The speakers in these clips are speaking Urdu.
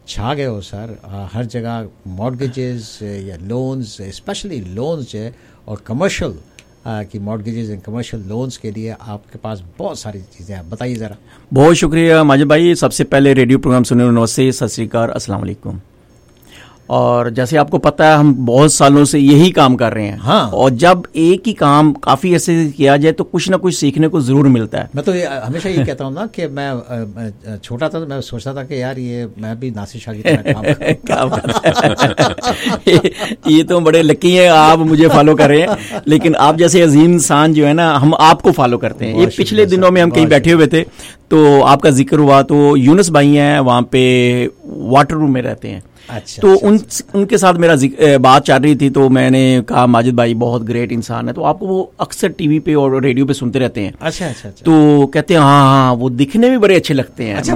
چھا گئے ہو سر. ہر جگہ مارگیجز یا لونز، اسپیشلی لونز جو ہے اور کمرشل کی مارگیجز اینڈ کمرشل لونز کے لیے آپ کے پاس بہت ساری چیزیں ہیں. بتائیے ذرا. بہت شکریہ ماجد بھائی. سب سے پہلے ریڈیو پروگرام سننے والوں سے ست سری اکال، السلام علیکم. اور جیسے آپ کو پتہ ہے ہم بہت سالوں سے یہی کام کر رہے ہیں. ہاں. اور جب ایک ہی کام کافی ایسے کیا جائے تو کچھ نہ کچھ سیکھنے کو ضرور ملتا ہے. میں تو ہمیشہ یہ کہتا ہوں نا کہ میں چھوٹا تھا تو میں سوچتا تھا کہ یار یہ میں بھی ناصر شاہ کی طرح کام یہ تو بڑے لکی ہیں آپ مجھے فالو کر رہے ہیں، لیکن آپ جیسے عظیم انسان جو ہے نا ہم آپ کو فالو کرتے ہیں. یہ پچھلے دنوں میں ہم کہیں بیٹھے ہوئے تھے تو آپ کا ذکر ہوا، تو یونس بھائی ہیں وہاں پہ واٹر روم میں رہتے ہیں. تو ان کے ساتھ میرا بات چل رہی تھی تو میں نے کہا ماجد بھائی بہت گریٹ انسان ہے، تو آپ کو وہ اکثر ٹی وی پہ اور ریڈیو پہ سنتے رہتے ہیں. اچھا. تو کہتے ہیں ہاں وہ دکھنے میں بڑے اچھے لگتے ہیں.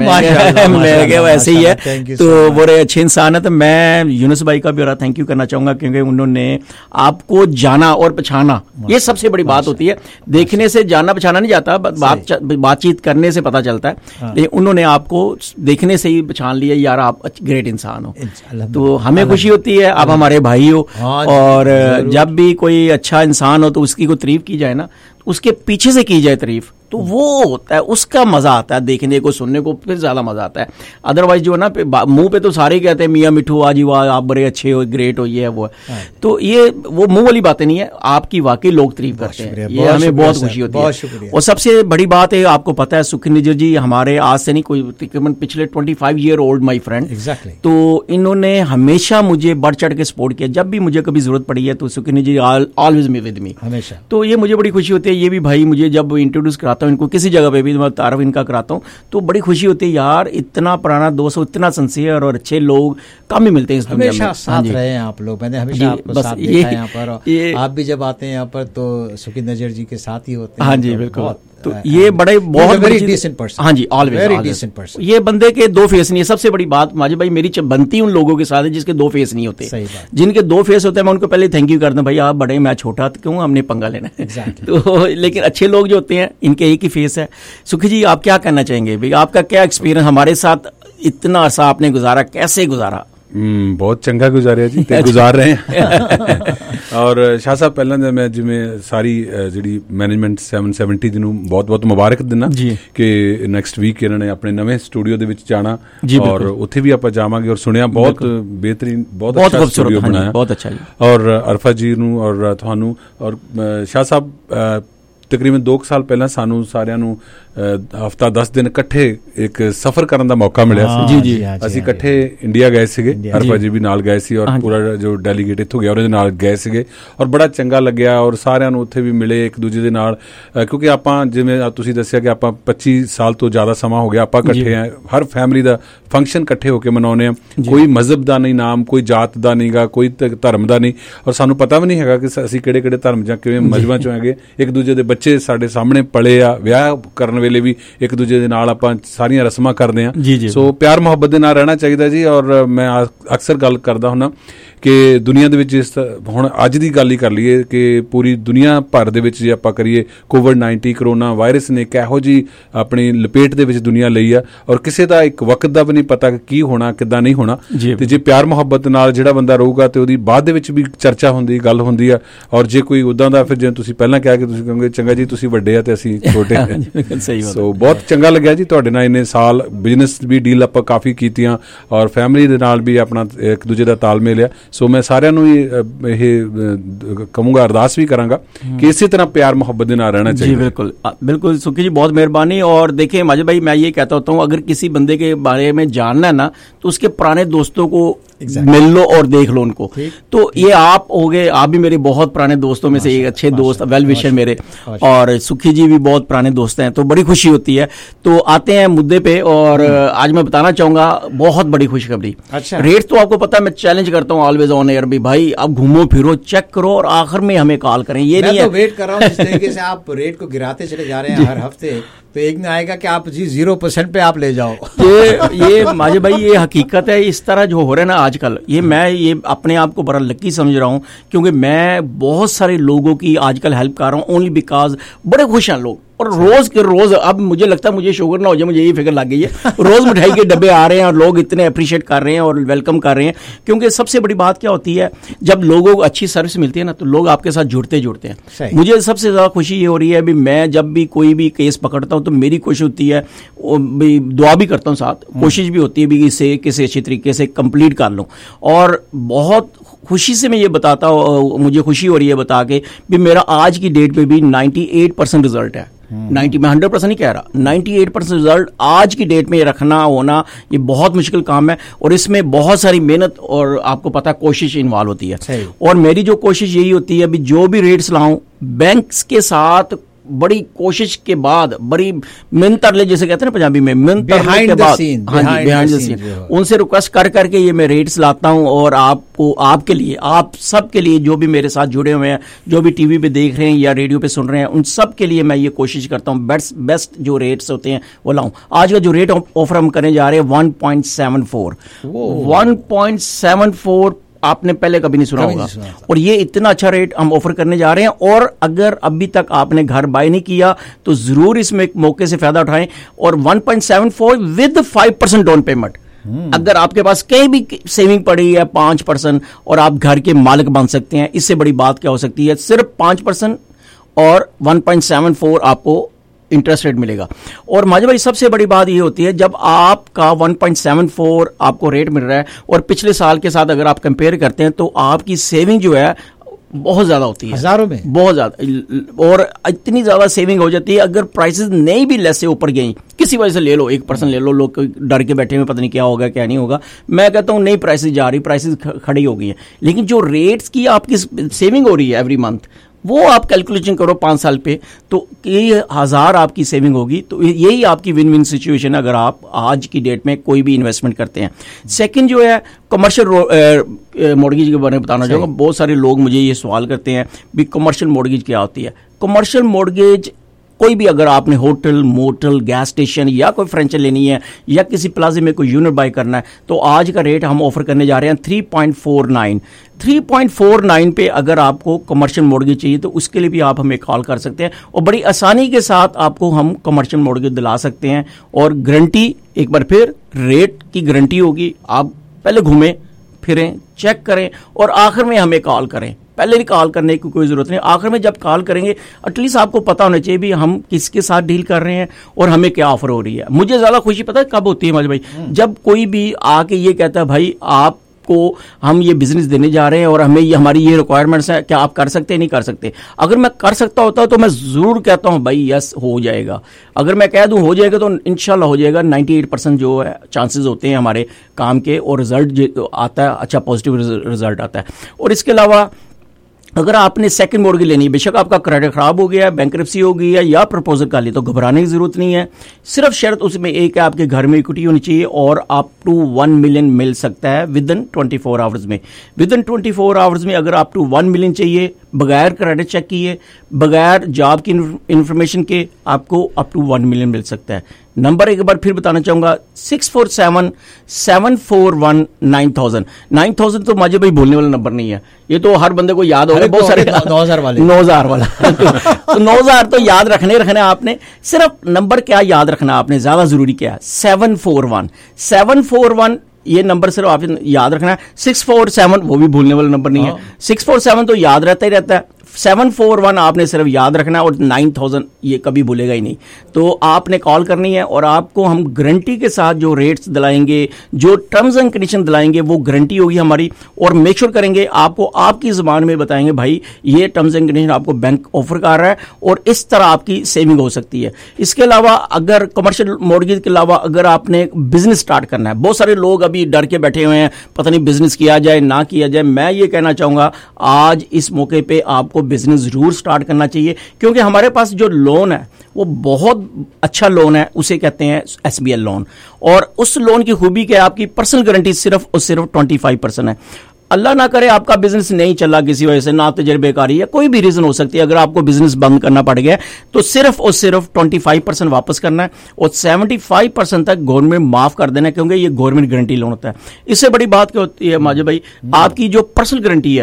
میں کہ ایسے ہی ہے، تو بڑے اچھے انسان ہے. تو میں یونس بھائی کا بھی اور تھینک یو کرنا چاہوں گا کیونکہ انہوں نے آپ کو جانا اور پہچانا، یہ سب سے بڑی بات ہوتی ہے. دیکھنے سے جاننا پہچانا نہیں جاتا، بات چیت کرنے سے پتا چلتا ہے. لیکن انہوں نے آپ کو دیکھنے سے ہی پہچان لیا یار آپ گریٹ انسان ہو. تو ہمیں خوشی ہوتی ہے آپ ہمارے بھائی ہو، اور جب بھی کوئی اچھا انسان ہو تو اس کی کوئی تعریف کی جائے نا، اس کے پیچھے سے کی جائے تعریف، تو وہ ہوتا ہے، اس کا مزہ آتا ہے دیکھنے کو، سننے کو پھر زیادہ مزہ آتا ہے. ادروائز جو ہے نا منہ پہ تو سارے کہتے ہیں میاں مٹھو آجی واہ آپ بڑے اچھے ہو، گریٹ ہو، یہ ہے وہ ہے. تو یہ وہ منہ والی باتیں نہیں ہے، آپ کی واقعی لوگ تعریف کرتے ہیں، یہ ہمیں بہت خوشی ہوتی ہے. اور سب سے بڑی بات ہے آپ کو پتا ہے سکھ نجر جی ہمارے آج سے نہیں کوئی تقریباً پچھلے 25 ایئر اولڈ مائی فرینڈ. تو انہوں نے ہمیشہ مجھے بڑھ چڑھ کے سپورٹ کیا. جب بھی مجھے کبھی ضرورت پڑی ہے تو سکھ نجر جی آلویز می ود می ہمیشہ. تو یہ مجھے بڑی خوشی ہوتی ہے. یہ بھی بھائی مجھے جب انٹروڈیوس کراتا ہوں ان کو کسی جگہ پہ بھی میں تعارف ان کا کراتا ہوں تو بڑی خوشی ہوتی ہے یار اتنا پرانا دوست، اتنا سنسیئر اور اچھے لوگ کم ہی ملتے ہیں اس دنیا میں. ہمیشہ ساتھ رہے ہیں آپ لوگ، میں نے ہمیشہ آپ کو ساتھ دیکھا ہے یہاں پر. آپ بھی جب آتے ہیں یہاں پر تو سکھ نجر جی کے ساتھ ہی ہوتے ہیں. ہاں جی بالکل. تو یہ بڑے بہت ہاں جی آلویز. یہ بندے کے دو فیس نہیں ہے. سب سے بڑی بات ماجد بھائی میری بنتی ان لوگوں کے ساتھ ہے جس کے دو فیس نہیں ہوتے. جن کے دو فیس ہوتے ہیں میں ان کو پہلے تھینک یو کرتا ہوں، بھائی آپ بڑے میں چھوٹا کیوں ہم نے پنگا لینا ہے. تو لیکن اچھے لوگ جو ہوتے ہیں ان کے ایک ہی فیس ہے. سکھی جی آپ کیا کہنا چاہیں گے بھائی، آپ کا کیا ایکسپیرینس ہمارے ساتھ اتنا عرصہ آپ نے گزارا، کیسے گزارا؟ بہت چنگا گزاریا جی، گزار رہے ہیں. اور شاہ صاحب پہلے میں جویں ساری جڑی مینجمنٹ 770 جنوں بہت بہت مبارک دینا کہ نیکسٹ ویک انہوں نے اپنے نویں اسٹوڈیو دے وچ جانا اور اتھے بھی آپ جاواں گے. اور سنیا بہت بہترین، بہت اچھا اسٹوڈیو بنایا، بہت اچھا. اور عرفہ جی نوں اور تھانوں اور شاہ صاحب تقریباً 2 سال پہلے سانوں سارے ہفتہ 10 دن کٹھے ایک سفر کرن دا موقع ملیا سی. جی اسی کٹھے انڈیا گئے سیگے، عرفہ جی بھی نال گئے سی اور پورا جو ڈیلیگیٹ اتھوں گیا اور نال گئے سیگے اور بڑا چنگا لگیا. اور سارے نوں اتھے بھی ملے ایک دوجے دے نال، کیونکہ آپاں جویں تسی دسیا کہ آپاں 25 سال تو زیادہ سماں ہو گیا آپاں کٹھے ہیں. ہر فیملی دا فنکشن کٹھے ہو کے مناؤنے ہیں، کوئی مذہب دا نہیں نام، کوئی جات دا نہیں گا، کوئی دھرم دا نہیں. اور سانوں پتہ بھی نہیں ہے کہ اسی کہڑے کہڑے دھرم جاں کیویں مذہباں چوں ہیں گے. ایک دوجے دے بچے ساڈے سامنے پڑے آ، ویاہ کرن ویلے بھی ایک دوجے دے نال آپاں ساریاں رسماں کردے ہیں. سو پیار محبت دے نال رہنا چاہیے جی. اور میں اکثر گل کردا ہوندا کہ دنیا دے وچ جس ہن اج دی گل ہی کر لئیے کہ پوری دنیا بھر دے وچ جے آپاں کریے کووڈ-19 کرونا وائرس نے کہو جی اپنی لپیٹ دے وچ دنیا لئی ہے اور کسے دا ایک وقت دا بھی نہیں پتا کہ کی ہونا کداں نہیں ہونا. تے جے پیار محبت نال جڑا بندہ رہے گا تے اودی بعد دے وچ بھی چرچا ہوندی گل ہوندی ہے. اور جے کوئی اوداں دا پھر جے تسی پہلاں کہا کہ تسی کہو گے چنگا جی تسی وڈے آ تے اسی چھوٹے ہیں. سو بہت چنگا لگیا جی تواڈے نال اننے سال بزنس بھی ڈیل آپاں کافی کیتیاں اور فیملی دے نال بھی اپنا ایک دوجے دا تال میل ہے. سو میں سارے نوں یہ کہوں گا ارداس بھی کراں گا کہ اسی طرح پیار محبت دے نال رہنا چاہیے. جی بالکل بالکل سکھی جی بہت مہربانی. اور دیکھیں ماجد بھائی میں یہ کہتا ہوتا ہوں اگر کسی بندے کے بارے میں جاننا ہے نا تو اس کے پرانے دوستوں کو مل لو اور دیکھ لو ان کو. تو یہ آپ ہو گئے، آپ بھی میرے بہت پرانے دوستوں میں سے ایک اچھے دوست ویل وشر میرے، اور سکھی جی بھی بہت پرانے دوست ہیں. تو بڑی خوشی ہوتی ہے. تو آتے ہیں مدعے پہ اور آج میں بتانا چاہوں گا بہت بڑی خوشخبری. ریٹ تو آپ کو پتا ہے میں چیلنج کرتا ہوں آلویز آن ایئر بھی، بھائی اب گھومو پھرو چیک کرو اور آخر میں ہمیں کال کریں. یہ نہیں ہے میں تو ویٹ کر رہا ہوں جس طریقے سے آپ ریٹ کو گراتے چلے جا رہے ہیں ہر ہفتے، تو ایک دن آئے گا کہ آپ جی 0% پہ آپ لے جاؤ. یہ ماجد بھائی یہ حقیقت ہے. اس طرح جو ہو رہا ہے نا آج کل، یہ میں یہ اپنے آپ کو بڑا لکی سمجھ رہا ہوں کیونکہ میں بہت سارے لوگوں کی آج کل ہیلپ کر رہا ہوں اونلی بیکاز بڑے خوش ہیں لوگ اور روز کے روز اب مجھے لگتا ہے مجھے شوگر نہ ہو جائے, مجھے یہی فکر لگ گئی ہے, روز مٹھائی کے ڈبے آ رہے ہیں اور لوگ اتنے اپریشیٹ کر رہے ہیں اور ویلکم کر رہے ہیں. کیونکہ سب سے بڑی بات کیا ہوتی ہے, جب لوگوں کو اچھی سروس ملتی ہے نا تو لوگ آپ کے ساتھ جڑتے ہیں. مجھے سب سے زیادہ خوشی یہ ہو رہی ہے ابھی میں جب بھی کوئی بھی کیس پکڑتا ہوں تو میری کوشش ہوتی ہے, دعا بھی کرتا ہوں ساتھ, کوشش بھی ہوتی ہے بھی اسے کسی اچھی طریقے سے کمپلیٹ کر لوں. اور بہت خوشی سے میں یہ بتاتا ہوں, مجھے خوشی ہو رہی ہے بتا کے بھی میرا آج کی ڈیٹ پہ بھی 98% رزلٹ ہے. 90 میں 100% نہیں کہہ رہا, 98% رزلٹ آج کی ڈیٹ میں رکھنا ہونا یہ بہت مشکل کام ہے, اور اس میں بہت ساری محنت اور آپ کو پتا کوشش انوالو ہوتی ہے. اور میری جو کوشش یہی ہوتی ہے ابھی جو بھی ریٹس لاؤں بینکس کے ساتھ بڑی کوشش کے بعد, بڑی منت لے جیسے کہتے ہیں نا پنجابی میں, منت کے بعد, ہاں جی بیہائنڈ دا سین, ان سے ریکویسٹ کر کے یہ میں ریٹس لاتا ہوں. اور آپ کو, آپ کے لیے, آپ سب کے لیے جو بھی میرے ساتھ جڑے ہوئے ہیں, جو بھی ٹی وی پہ دیکھ رہے ہیں یا ریڈیو پہ سن رہے ہیں, ان سب کے لیے میں یہ کوشش کرتا ہوں بیسٹ جو ریٹس ہوتے ہیں وہ لاؤں. آج کا جو ریٹ آفر ہم کرنے جا رہے ہیں 1.74 آپ نے پہلے کبھی نہیں سنا ہوگا, اور یہ اتنا اچھا ریٹ ہم آفر کرنے جا رہے ہیں. اور اگر ابھی تک آپ نے گھر بائی نہیں کیا تو ضرور اس میں ایک موقع سے فائدہ اٹھائیں. اور 1.74 ود 5% ڈاؤن پیمنٹ. اگر آپ کے پاس کہیں بھی سیونگ پڑی ہے 5% اور آپ گھر کے مالک بن سکتے ہیں, اس سے بڑی بات کیا ہو سکتی ہے. صرف 5% اور 1.74 آپ کو انٹرسٹ ریٹ ملے گا. اور ماجد بھائی سب سے بڑی بات یہ ہوتی ہے جب آپ کا 1.74 آپ کو ریٹ مل رہا ہے اور پچھلے سال کے ساتھ اگر آپ کمپیئر کرتے ہیں تو آپ کی سیونگ جو ہے بہت زیادہ ہوتی ہے, ہزاروں میں, بہت زیادہ. اور اتنی زیادہ سیونگ ہو جاتی ہے اگر پرائسز نہیں بھی لیس سے اوپر گئیں, کسی وجہ سے لے لو 1% لے لو, لوگ ڈر کے بیٹھے ہوئے پتہ نہیں کیا ہوگا کیا نہیں ہوگا. میں کہتا ہوں نہیں, پرائسز جا رہی, پرائسز کھڑی ہو گئی ہیں, لیکن جو ریٹس کی آپ کی سیونگ ہو رہی ہے ایوری منتھ وہ آپ کیلکولیشن کرو 5 سال پہ تو یہ 1000 آپ کی سیونگ ہوگی. تو یہی آپ کی ون ون سچویشن اگر آپ آج کی ڈیٹ میں کوئی بھی انویسٹمنٹ کرتے ہیں. سیکنڈ جو ہے کمرشل مورگیج کے بارے میں بتانا چاہوں گا. بہت سارے لوگ مجھے یہ سوال کرتے ہیں بھی کمرشل مورگیج کیا ہوتی ہے. کمرشل مورگیج کوئی بھی اگر آپ نے ہوٹل, موٹل, گیس اسٹیشن یا کوئی فرینچائز لینی ہے یا کسی پلازے میں کوئی یونٹ بائی کرنا ہے تو آج کا ریٹ ہم آفر کرنے جا رہے ہیں 3.49 پہ. اگر آپ کو کمرشل مورگیج چاہیے تو اس کے لیے بھی آپ ہمیں کال کر سکتے ہیں اور بڑی آسانی کے ساتھ آپ کو ہم کمرشل مورگیج دلا سکتے ہیں. اور گارنٹی ایک بار پھر ریٹ کی گارنٹی ہوگی. آپ پہلے گھومیں پھریں, چیک کریں اور آخر میں ہمیں کال کریں. پہلے نہیں کال کرنے کی کوئی ضرورت نہیں, آخر میں جب کال کریں گے ایٹ لیسٹ آپ کو پتا ہونا چاہیے بھی ہم کس کے ساتھ ڈیل کر رہے ہیں اور ہمیں کیا آفر ہو رہی ہے. مجھے زیادہ خوشی پتا ہے کب ہوتی ہے ماجد بھائی, جب کوئی بھی آ کے یہ کہتا ہے بھائی آپ کو ہم یہ بزنس دینے جا رہے ہیں اور ہمیں یہ ہماری یہ ریکوائرمنٹس ہیں, کیا آپ کر سکتے ہیں, نہیں کر سکتے. اگر میں کر سکتا ہوتا تو میں ضرور کہتا ہوں بھائی یس ہو جائے گا. اگر میں کہہ دوں ہو جائے گا تو انشاءاللہ ہو جائے گا. 98% جو ہے چانسز ہوتے ہیں ہمارے کام کے اور رزلٹ آتا ہے, اچھا پازیٹیو رزلٹ آتا ہے. اور اس کے علاوہ اگر آپ نے سیکنڈ مورگیج لینی ہے, بے شک آپ کا کریڈٹ خراب ہو گیا, بینکرپسی ہو گئی ہے یا پرپوزل کر لی, تو گھبرانے کی ضرورت نہیں ہے. صرف شرط اس میں ایک ہے آپ کے گھر میں اکوٹی ہونی چاہیے اور اپ ٹو 1 ملین مل سکتا ہے ودن 24 آورز میں. ودن 24 آورز میں اگر آپ ٹو 1 ملین چاہیے بغیر کریڈٹ چیک کیے, بغیر جاب کی انفارمیشن کے آپ کو اپ ٹو 1 ملین مل سکتا ہے. نمبر ایک بار پھر بتانا چاہوں گا 647-741-9000. 9000 تو ماجد بھائی بولنے والا نمبر نہیں ہے, یہ تو ہر بندے کو یاد ہوگا. بہت سارے 9000 والا تو 9000 تو یاد رکھنا آپ نے. صرف نمبر کیا یاد رکھنا آپ نے, زیادہ ضروری کیا ہے, 741 یہ نمبر صرف آپ یاد رکھنا ہے. 647 وہ بھی بھولنے والا نمبر نہیں ہے. 647 تو یاد رہتا ہی رہتا ہے. 741 آپ نے صرف یاد رکھنا ہے اور 9000 یہ کبھی بھولے گا ہی نہیں. تو آپ نے کال کرنی ہے اور آپ کو ہم گارنٹی کے ساتھ جو ریٹس دلائیں گے, جو ٹرمز اینڈ کنڈیشن دلائیں گے, وہ گارنٹی ہوگی ہماری. اور میک شور کریں گے آپ کو آپ کی زبان میں بتائیں گے بھائی یہ ٹرمز اینڈ کنڈیشن آپ کو بینک آفر کر رہا ہے اور اس طرح آپ کی سیونگ ہو سکتی ہے. اس کے علاوہ اگر کمرشل مورگیج کے علاوہ اگر آپ نے بزنس سٹارٹ کرنا ہے, بہت سارے لوگ ابھی ڈر کے بیٹھے ہوئے ہیں پتہ نہیں بزنس کیا جائے نہ کیا جائے. میں یہ کہنا چاہوں گا آج اس موقع پہ آپ کو بزنس ضرور سٹارٹ کرنا چاہیے, کیونکہ ہمارے پاس جو لون ہے وہ بہت اچھا لون ہے, اسے کہتے ہیں SBL لون. اور اس لون کی خوبی کہ آپ کی پرسنل گارنٹی صرف اور صرف 25% ہے. اللہ نہ کرے آپ کا بزنس نہیں چلا کسی وجہ سے, نہ تجربے کاری ہے, کوئی بھی ریزن ہو سکتی ہے, اگر آپ کو بزنس بند کرنا پڑ گیا تو صرف اور صرف 25% واپس کرنا ہے اور 75% تک گورنمنٹ معاف کر دینا ہے, کیونکہ یہ گورنمنٹ گارنٹی لون ہوتا ہے. اس سے بڑی بات کیا ہوتی ہے ماجد بھائی, آپ کی جو پرسنل گارنٹی ہے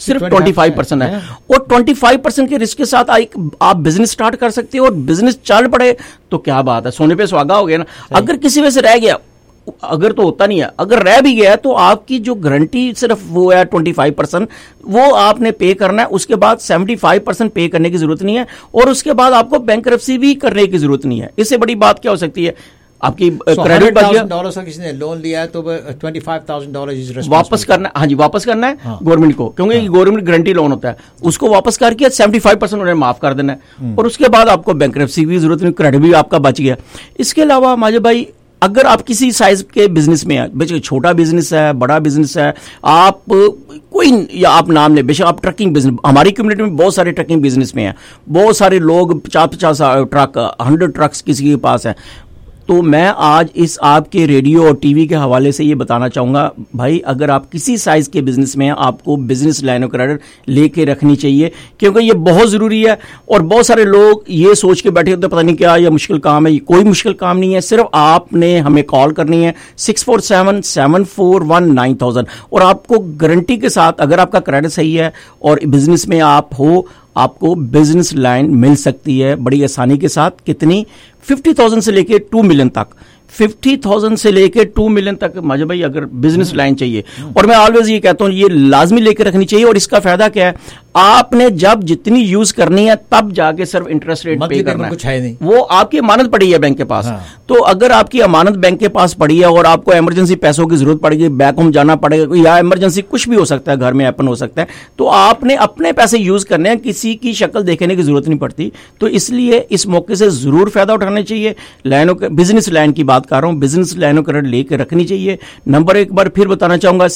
صرف 25% ہے, اور 25% کے رسک کے ساتھ آپ بزنس سٹارٹ کر سکتے ہو, اور بزنس چل پڑے تو کیا بات ہے, سونے پہ سہاگا ہو گیا نا. اگر کسی وجہ سے رہ گیا, اگر تو ہوتا نہیں ہے, اگر رہ بھی گیا تو آپ کی جو گارنٹی صرف وہ ہے 25%, وہ آپ نے پے کرنا ہے. اس کے بعد 75% پے کرنے کی ضرورت نہیں ہے, اور اس کے بعد آپ کو بینکرپسی بھی کرنے کی ضرورت نہیں ہے. اس سے بڑی بات کیا ہو سکتی ہے, آپ کی کریڈٹ $100,000 کا کسی نے لون لیا ہے تو $25,000 واپس کرنا ہے. ہاں جی, واپس کرنا ہے گورنمنٹ کو, کیونکہ یہ گورنمنٹ گارنٹی لون ہوتا ہے. اس کو واپس کر کے 75% انہیں معاف کر دینا ہے, اور اس کے بعد آپ کو بینکرپسی کی ضرورت نہیں, کریڈٹ بھی آپ کا بچ گیا. اس کے علاوہ ماجد بھائی, اگر آپ کسی سائز کے بزنس میں ہیں, چھوٹا بزنس ہے, بڑا بزنس ہے, آپ کوئی یا آپ نام لیں, بے شک آپ ٹرکنگ بزنس, ہماری کمیونٹی میں بہت سارے ٹرکنگ بزنس میں ہیں, بہت سارے لوگ 50 ٹرک 100 ٹرکس کسی کے پاس ہیں. تو میں آج اس آپ کے ریڈیو اور ٹی وی کے حوالے سے یہ بتانا چاہوں گا بھائی, اگر آپ کسی سائز کے بزنس میں ہیں, آپ کو بزنس لائن آف کریڈٹ لے کے رکھنی چاہیے, کیونکہ یہ بہت ضروری ہے. اور بہت سارے لوگ یہ سوچ کے بیٹھے ہوتے ہیں پتہ نہیں کیا یہ مشکل کام ہے. کوئی مشکل کام نہیں ہے, صرف آپ نے ہمیں کال کرنی ہے 647-741-9000, اور آپ کو گارنٹی کے ساتھ, اگر آپ کا کریڈٹ صحیح ہے اور بزنس میں آپ ہو, آپ کو بزنس لائن مل سکتی ہے بڑی آسانی کے ساتھ. کتنی؟ 50,000 سے لے کے 2 ملین تک, 50,000 سے لے کے 2 ملین تک ماجد بھائی اگر بزنس لائن چاہیے. اور میں آلویز یہ کہتا ہوں یہ لازمی لے کے رکھنی چاہیے. اور اس کا فائدہ کیا ہے, آپ نے جب جتنی یوز کرنی ہے تب جا کے صرف انٹرسٹ ریٹ پے کرنا ہے. وہ آپ کی امانت پڑی ہے بینک کے پاس, تو اگر آپ کی امانت بینک کے پاس پڑی ہے اور آپ کو ایمرجنسی پیسوں کی ضرورت پڑے گی, بیک ہوم جانا پڑے گا, یا ایمرجنسی کچھ بھی ہو سکتا ہے, گھر میں ایپن ہو سکتا ہے, تو آپ نے اپنے پیسے یوز کرنے ہیں, کسی کی شکل دیکھنے کی ضرورت نہیں پڑتی. تو اس لیے اس موقع سے ضرور فائدہ اٹھانا چاہیے. بزنس لائن کی بات کر رہا ہوں, بزنس لائن آف کریڈٹ لے کے رکھنی چاہیے. نمبر ایک بار پھر بتانا چاہوں گا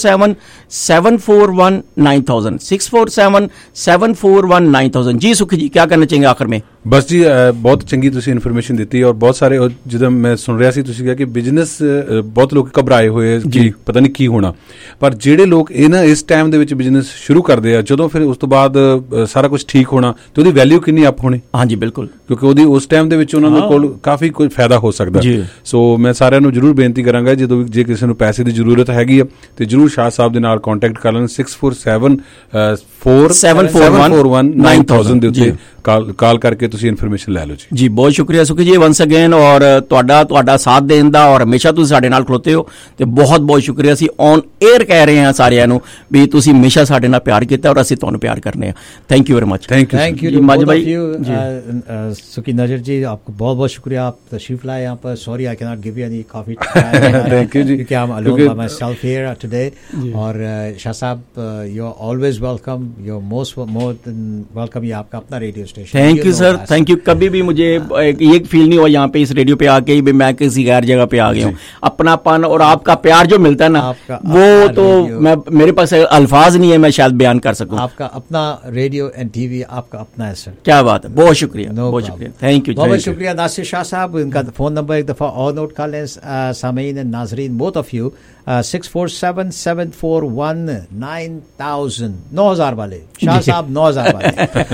647-741-9000, 647-741-9000. جی سکھی جی, کیا کرنا چاہیں گے آخر میں؟ بس جی, بہت چنگی تسی انفارمیشن دیتی, اور بہت سارے جدوں میں سن رہا سی تسی کہا کہ بزنس بہت لوگ گھبرائے ہوئے کہ پتہ نہیں کی ہونا, پر جہے لوگ اس ٹائم دے وچ بزنس شروع کرتے ہیں, جدوں پھر اس تو بعد سارا کچھ ٹھیک ہونا, تو وہ ویلیو کنی اپ ہونی. ہاں جی بالکل, کیونکہ وہ اس ٹائم دے وچ انہاں دے کول کافی کوئی فائدہ ہو سکتا ہے. سو میں سارے نوں ضرور بےنتی کراں گا, جدوں جے کسی نوں پیسے دی ضرورت ہیگی ہے تے ضرور شاہ صاحب دے نال کانٹیکٹ کر لیں. 647-741-9000 دے اوتے کال کر کے تسی انفارمیشن لے لو. جی بہت شکریہ سکھی جی ونس اگین, اور تہاڈا ساتھ دین دا, اور ہمیشہ تسی ساڈے نال کھلوتے ہو, تے بہت بہت شکریہ. اسی آن ایئر کہہ رہے ہیں سارے نوں بھی تسی ہمیشہ ساڈے نال پیار کیتا, اور اسی تانوں پیار کرنے ہیں. Thank you very much. Thank you Majid بھائی. سکھی نذیر جی, آپ کو بہت بہت شکریہ, آپ تشریف لائے یہاں پر. Sorry I cannot give you any coffee کیونکہ I am alone by myself here today. اور شاہ صاحب, you are always welcome, you are most more than welcome. یہ آپ کا اپنا radio station. Thank you sir, thank you. کبھی بھی مجھے یہ فیل نہیں ہوا یہاں پہ اس ریڈیو پہ آ کے میں کسی غیر جگہ پہ آ گیا ہوں. اپنا پن اور آپ کا پیار جو ملتا ہے نا, وہ تو میرے پاس الفاظ نہیں ہے میں شاید بیان کر سکوں. آپ کا اپنا ریڈیو اینڈ ٹی وی آپ کا اپنا ہے سر. کیا بات ہے, بہت شکریہ, بہت شکریہ. تھینک یو, بہت شکریہ ناصر شاہ صاحب. ان کا فون نمبر ایک دفعہ اور نوٹ کر لیں سامعین اینڈ ناظرین, بوتھ آف یو. 647-741-9000, 9000 والے شاہ صاحب 9000 والے.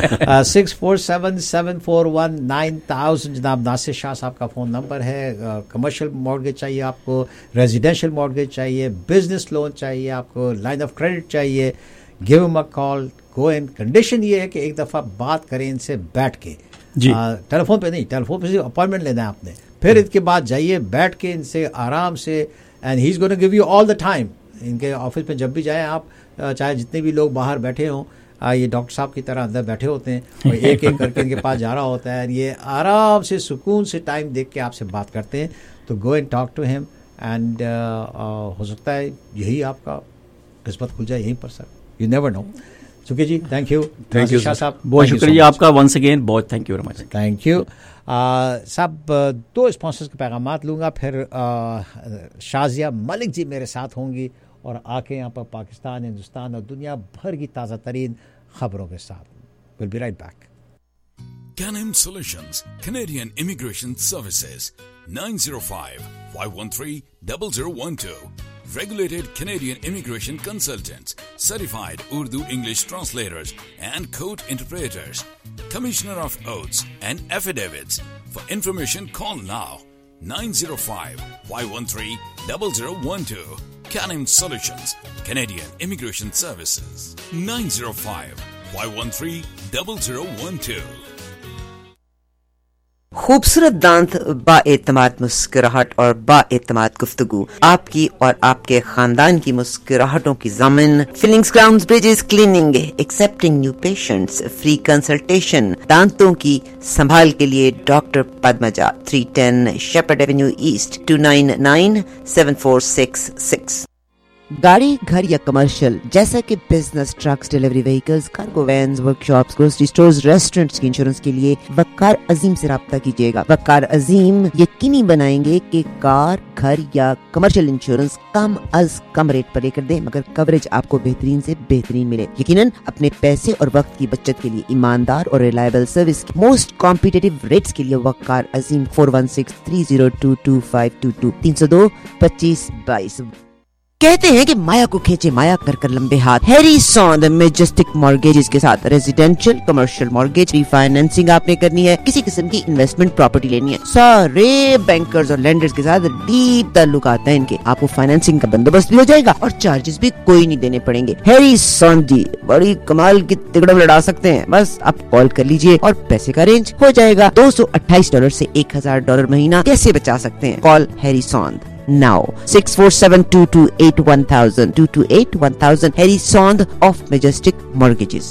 647-741-9000 جناب ناصر شاہ صاحب کا فون نمبر ہے. کمرشل مارگیج چاہیے آپ کو, ریزیڈینشیل مارگیج چاہیے, بزنس لون چاہیے آپ کو, لائن آف کریڈٹ چاہیے, give me a call, go in. Condition یہ ہے کہ ایک دفعہ بات کریں ان سے بیٹھ کے, ٹیلی فون پہ نہیں, ٹیلی فون پہ صرف اپوائنٹمنٹ لینا ہے آپ نے. پھر اس کے بعد جائیے بیٹھ کے ان سے آرام سے, and he is going to give you all the time. ان کے آفس میں جب بھی جائیں آپ, چاہے جتنے بھی لوگ باہر بیٹھے ہوں, یہ ڈاکٹر صاحب کی طرح اندر بیٹھے ہوتے ہیں, اور ایک ایک کر کے ان کے پاس جا رہا ہوتا ہے. یہ آرام سے سکون سے ٹائم دیکھ کے آپ سے بات کرتے ہیں. تو go and talk to him, and ہو سکتا ہے یہی آپ کا قسمت کھل جائے یہیں پر sir. You never know. Sukhi ji thank you. Thank you Shah صاحب, بہت شکریہ آپ کا ونس اگین, بہت thank you very much. Thank you صاحب. 2 اسپانسرز کے پیغامات لوں گا, پھر شازیہ ملک جی میرے ساتھ ہوں گی, اور آ کے یہاں پر پاکستان, ہندوستان اور دنیا بھر کی تازہ ترین خبروں کے ساتھ. We'll be right back. Canem Solutions, Canadian Immigration Services, 905-513-0012. Regulated Canadian immigration consultants, certified Urdu English translators and court interpreters, Commissioner of Oaths and Affidavits. For information, call now 905-513-0012. Canim Solutions, Canadian Immigration Services. 905-513-0012. खूबसूरत दांत, बाएतमाद मुस्कुराहट और बाएतमाद गुफ्तगू, आपकी और आपके खानदान की मुस्कुराहटों की ज़मीन। Feelings crowns bridges cleaning, accepting new patients, free consultation. दांतों की संभाल के लिए doctor Padmaja, 310 Sheppard avenue east, 29974666। गाड़ी, घर या कमर्शियल, जैसा कि business, trucks, delivery vehicles, cargo vans, workshops, grocery stores, restaurants की इंश्योरेंस के लिए वकार अजीम से राब्ता कीजिएगा। वकार अजीम यकीनी बनाएंगे कि कार, घर या कमर्शियल इंश्योरेंस कम अज कम रेट पर लेकर दे, मगर कवरेज आपको बेहतरीन से बेहतरीन मिले। यकीनन अपने पैसे और वक्त की बचत के लिए ईमानदार और reliable service, most competitive rates के लिए वकार अजीम 4163022522 302-2522। कहते हैं कि माया को खींचे माया, कर कर लंबे हाथ। हैरी सॉन्द मैजेस्टिक मॉर्गेजेस के साथ रेजिडेंशियल, कमर्शियल मॉर्गेज, रीफाइनेंसिंग आपने करनी है, किसी किस्म की इन्वेस्टमेंट प्रॉपर्टी लेनी है, सारे बैंकर्स और लेंडर्स के साथ डीप ताल्लुकात हैं इनके। आपको फाइनेंसिंग का बंदोबस्त भी हो जाएगा और चार्जेस भी कोई नहीं देने पड़ेंगे। हैरी सॉन्द जी बड़ी कमाल की तिगड़म लड़ा सकते हैं। बस आप कॉल कर लीजिए और पैसे का अरेंज हो जाएगा। $228 से $1000 महीना कैसे बचा सकते हैं? Call Harry Sond now 647-228-1000 228-1000 Harry Sond of Majestic Mortgages।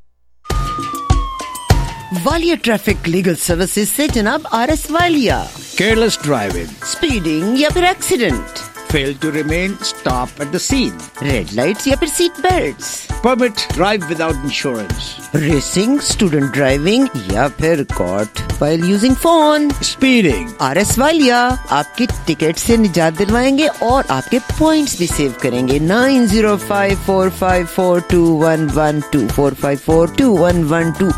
Walia traffic legal services से जनाब RS Walia. Careless driving, speeding या फिर accident, fail to remain, stop at the scene, red lights या फिर seat belts, permit drive without insurance, racing, student driving या फिर caught while using phone। speeding, RS Walia आपकी टिकट से निजात दिलवाएंगे और आपके पॉइंट्स भी सेव करेंगे। 9054542112 4542112।